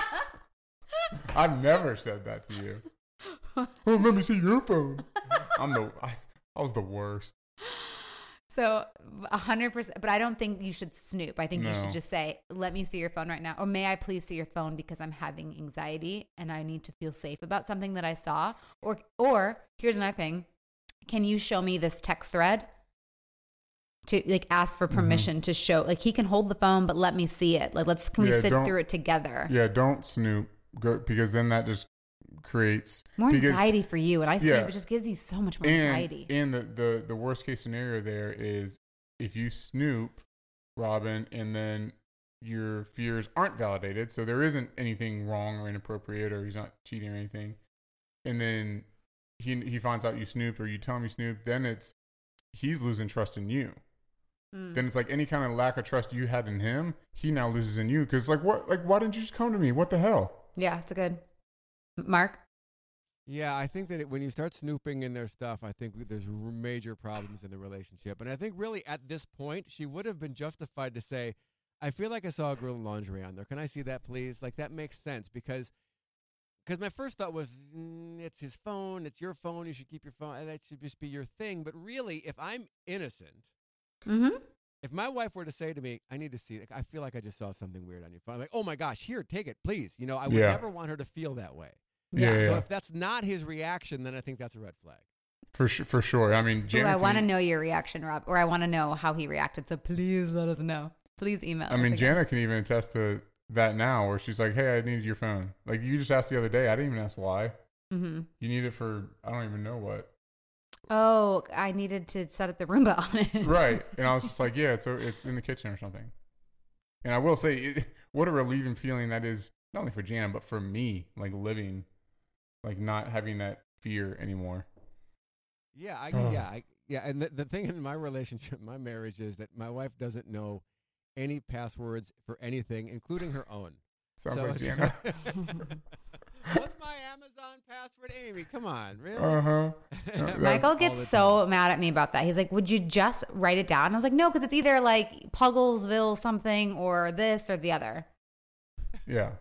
I've never said that to you. Oh, let me see your phone. I was the worst. So 100%, but I don't think you should snoop. I think you No. should just say, let me see your phone right now. Or may I please see your phone because I'm having anxiety and I need to feel safe about something that I saw. Or here's another thing. Can you show me this text thread? To like ask for permission to show, like he can hold the phone, but let me see it. Like can we sit through it together? Yeah, don't snoop because then that just creates More anxiety for you. And I snoop, it just gives you so much more anxiety. And the worst case scenario there is if you snoop, Robin, and then your fears aren't validated, so there isn't anything wrong or inappropriate, or he's not cheating or anything, and then he finds out you snooped or you tell him you snooped, then he's losing trust in you. Then it's like any kind of lack of trust you had in him, he now loses in you. Because why didn't you just come to me? What the hell? Yeah, it's a good. Mark? Yeah, I think that when you start snooping in their stuff, I think there's major problems in the relationship. And I think really at this point, she would have been justified to say, I feel like I saw a girl in lingerie on there. Can I see that, please? Like, that makes sense because my first thought was, it's his phone, it's your phone, you should keep your phone, that should just be your thing. But really, if I'm innocent, if my wife were to say to me, I need to see it, I feel like I just saw something weird on your phone. I'm like, oh my gosh, here, take it, please. I would never want her to feel that way. Yeah. So if that's not his reaction, then I think that's a red flag. For sure. I mean, I want to know your reaction, Rob, or I want to know how he reacted. So please let us know. Please email us. I mean, again. Jana can even attest to that now, where she's like, hey, I need your phone. Like, you just asked the other day. I didn't even ask why. You need it for, I don't even know what. Oh, I needed to set up the Roomba on it. Right. And I was just like, yeah, it's in the kitchen or something. And I will say, what a relieving feeling that is, not only for Jana, but for me, like living, like not having that fear anymore. Yeah, and the thing in my relationship, my marriage, is that my wife doesn't know any passwords for anything, including her own. Sounds like Jana. What's my Amazon password, Amy? Come on, really? Michael gets so mad at me about that. He's like, would you just write it down? I was like, no, because it's either like Pugglesville something or this or the other. Yeah.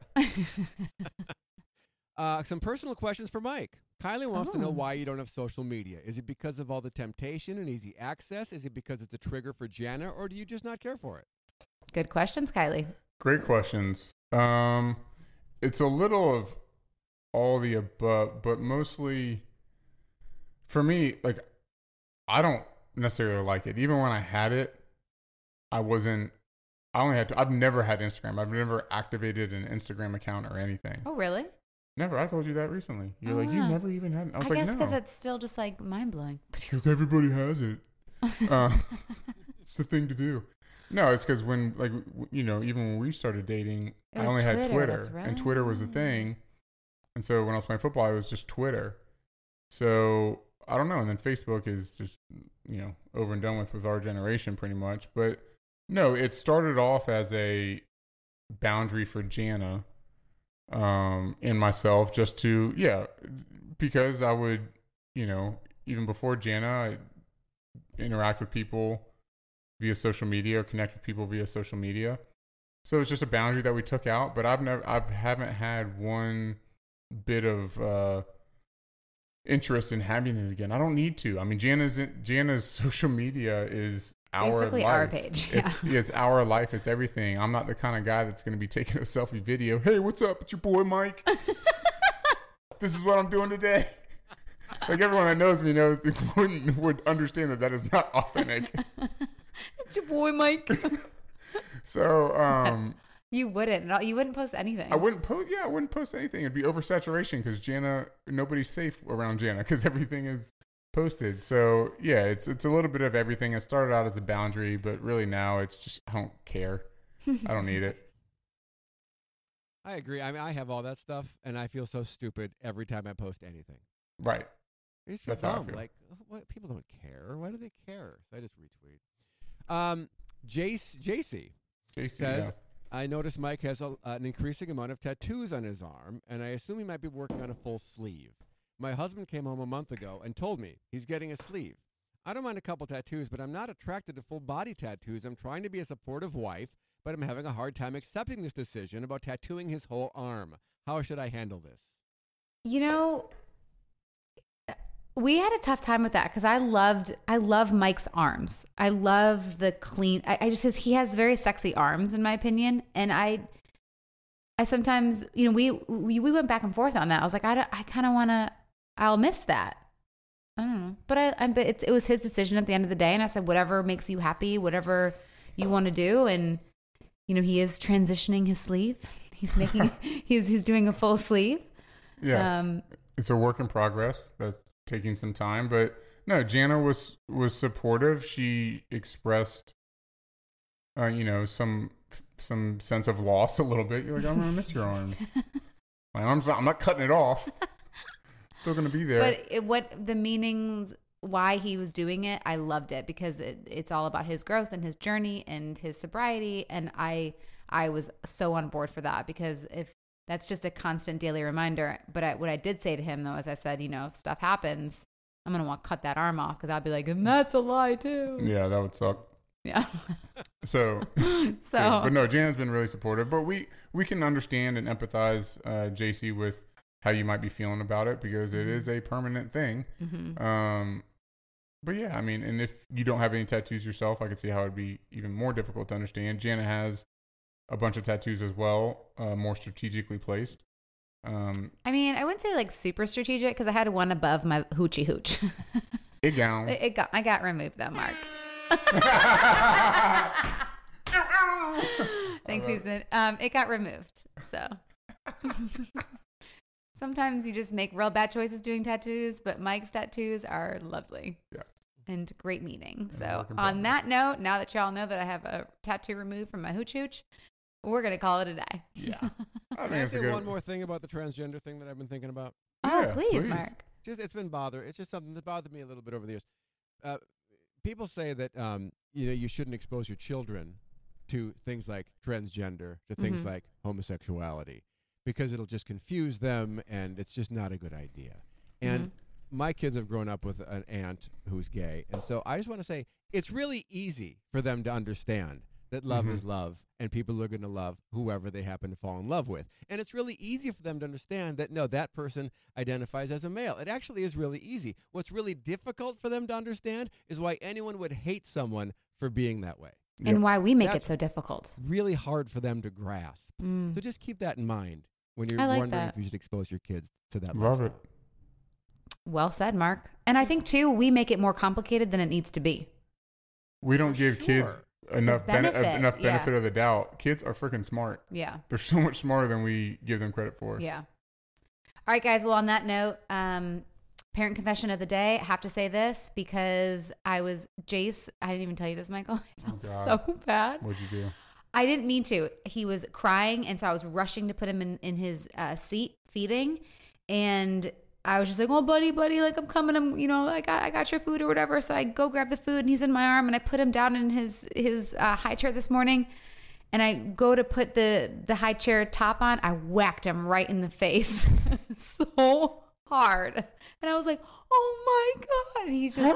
Some personal questions for Mike. Kylie wants to know why you don't have social media. Is it because of all the temptation and easy access? Is it because it's a trigger for Jana, or do you just not care for it? Good questions, Kylie. Great questions. It's a little of all the above, but mostly for me, like, I don't necessarily like it. Even when I had it, I've never had Instagram. I've never activated an Instagram account or anything. Oh, really? Never. I told you that recently. You're like, you never even had it. I was like, guess no. because it's still just like mind blowing. Because everybody has it. It's the thing to do. No, it's because when, like, even when we started dating, I only had Twitter. That's right. And Twitter was the thing. And so when I was playing football, it was just Twitter. So I don't know. And then Facebook is just, over and done with our generation pretty much. But no, it started off as a boundary for Jana and myself, just to, because I would, even before Jana, I interact with people via social media or connect with people via social media. So it's just a boundary that we took out, but I haven't had one bit of interest in having it again. I don't need to. I mean, Jana's social media is our Basically life. our page, It's our life. It's everything. I'm not the kind of guy that's going to be taking a selfie video. Hey, what's up? It's your boy Mike. This is what I'm doing today. Like everyone that knows me knows would understand that is not authentic. It's your boy Mike. So you wouldn't post anything. I wouldn't post anything. It'd be oversaturation because Jana, nobody's safe around Jana because everything is posted. So yeah, it's a little bit of everything. It started out as a boundary, but really now it's just I don't care. I don't need it. I agree. I mean, I have all that stuff, and I feel so stupid every time I post anything. Right. I just feel That's how I dumb. feel. Like, what? People don't care. Why do they care? So I just retweet. JC JC, says, yeah. I noticed Mike has an increasing amount of tattoos on his arm, and I assume he might be working on a full sleeve. My husband came home a month ago and told me he's getting a sleeve. I don't mind a couple tattoos, but I'm not attracted to full body tattoos. I'm trying to be a supportive wife, but I'm having a hard time accepting this decision about tattooing his whole arm. How should I handle this? You know, we had a tough time with that because I love Mike's arms. I love the clean. I just he has very sexy arms in my opinion, and I sometimes, you know, we went back and forth on that. I was like, I kind of want to. I'll miss that. I don't know, but but it was his decision at the end of the day, and I said whatever makes you happy, whatever you want to do, and you know he is transitioning his sleeve. He's making he's doing a full sleeve. Yes, it's a work in progress. That's taking some time, but no, Jana was supportive. She expressed, you know, some sense of loss a little bit. You're like, I'm gonna miss your arm. My arm's not. I'm not cutting it off. It's still gonna be there. But what the meanings, why he was doing it, I loved it because it's all about his growth and his journey and his sobriety, and I was so on board for that because if that's just a constant daily reminder. But what I did say to him though is I said, you know, if stuff happens, I'm gonna want to cut that arm off because I'll be like, and that's a lie too. Yeah, that would suck. Yeah. So, but no, Jana's been really supportive. But we can understand and empathize, JC, with how you might be feeling about it because it is a permanent thing. Mm-hmm. But yeah, I mean, and if you don't have any tattoos yourself, I could see how it'd be even more difficult to understand. Jana has a bunch of tattoos as well, more strategically placed. I mean, I wouldn't say like super strategic because I had one above my hoochie hooch. I got removed though, Mark. Thanks, Susan. It got removed. So sometimes you just make real bad choices doing tattoos, but Mike's tattoos are lovely. Yes. And great meaning. And So on that note, now that y'all know that I have a tattoo removed from my hooch hooch, we're going to call it a day. Yeah. I Can think I it's a say good one more thing about the transgender thing that I've been thinking about? Oh, Yeah, please, please. Mark. It's just something that bothered me a little bit over the years. People say that you know, you shouldn't expose your children to things like transgender, to things like homosexuality, because it'll just confuse them, and it's just not a good idea. And my kids have grown up with an aunt who's gay, and so I just want to say it's really easy for them to understand that love is love, and people are going to love whoever they happen to fall in love with. And it's really easy for them to understand that, no, that person identifies as a male. It actually is really easy. What's really difficult for them to understand is why anyone would hate someone for being that way. And why we make That's it so difficult. Really hard for them to grasp. So just keep that in mind when you're I like wondering that. if you should expose your kids to that. Love it. lifestyle. Well said, Mark. And I think, too, we make it more complicated than it needs to be. We don't give kids enough benefit, benefit of the doubt. Kids are freaking smart. Yeah. They're so much smarter than we give them credit for. Yeah. All right, guys. Well, on that note, parent confession of the day. I have to say this because Jace, I didn't even tell you this, Michael. I felt so bad. What'd you do? I didn't mean to. He was crying, and so I was rushing to put him in his seat feeding, and I was just like, "Oh, buddy, like I'm coming. I got your food or whatever." So I go grab the food, and he's in my arm, and I put him down in his high chair this morning, and I go to put the high chair top on. I whacked him right in the face so hard, and I was like, "Oh my God!"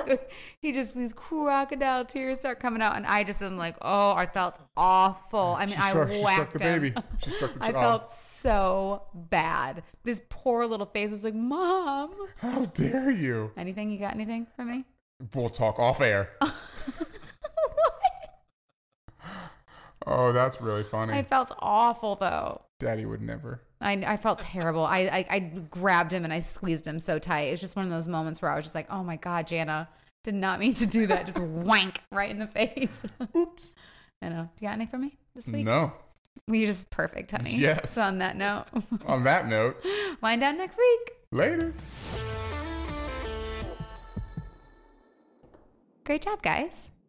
These crocodile tears start coming out, and I just am like, "Oh, I felt awful." I mean, I whacked the him. baby. She struck the I child. felt so bad. This poor little face was like, "Mom." How dare you? Anything? You got anything for me? We'll talk off air. Oh, that's really funny. I felt awful though. Daddy would never. I felt terrible. I grabbed him and I squeezed him so tight. It was just one of those moments where I was just like, oh my God, Jana, did not mean to do that. Just wank right in the face. Oops. I know. You got any for me this week? No. You're just perfect, honey. Yes. So on that note. On that note. Wind down next week. Later. Great job, guys.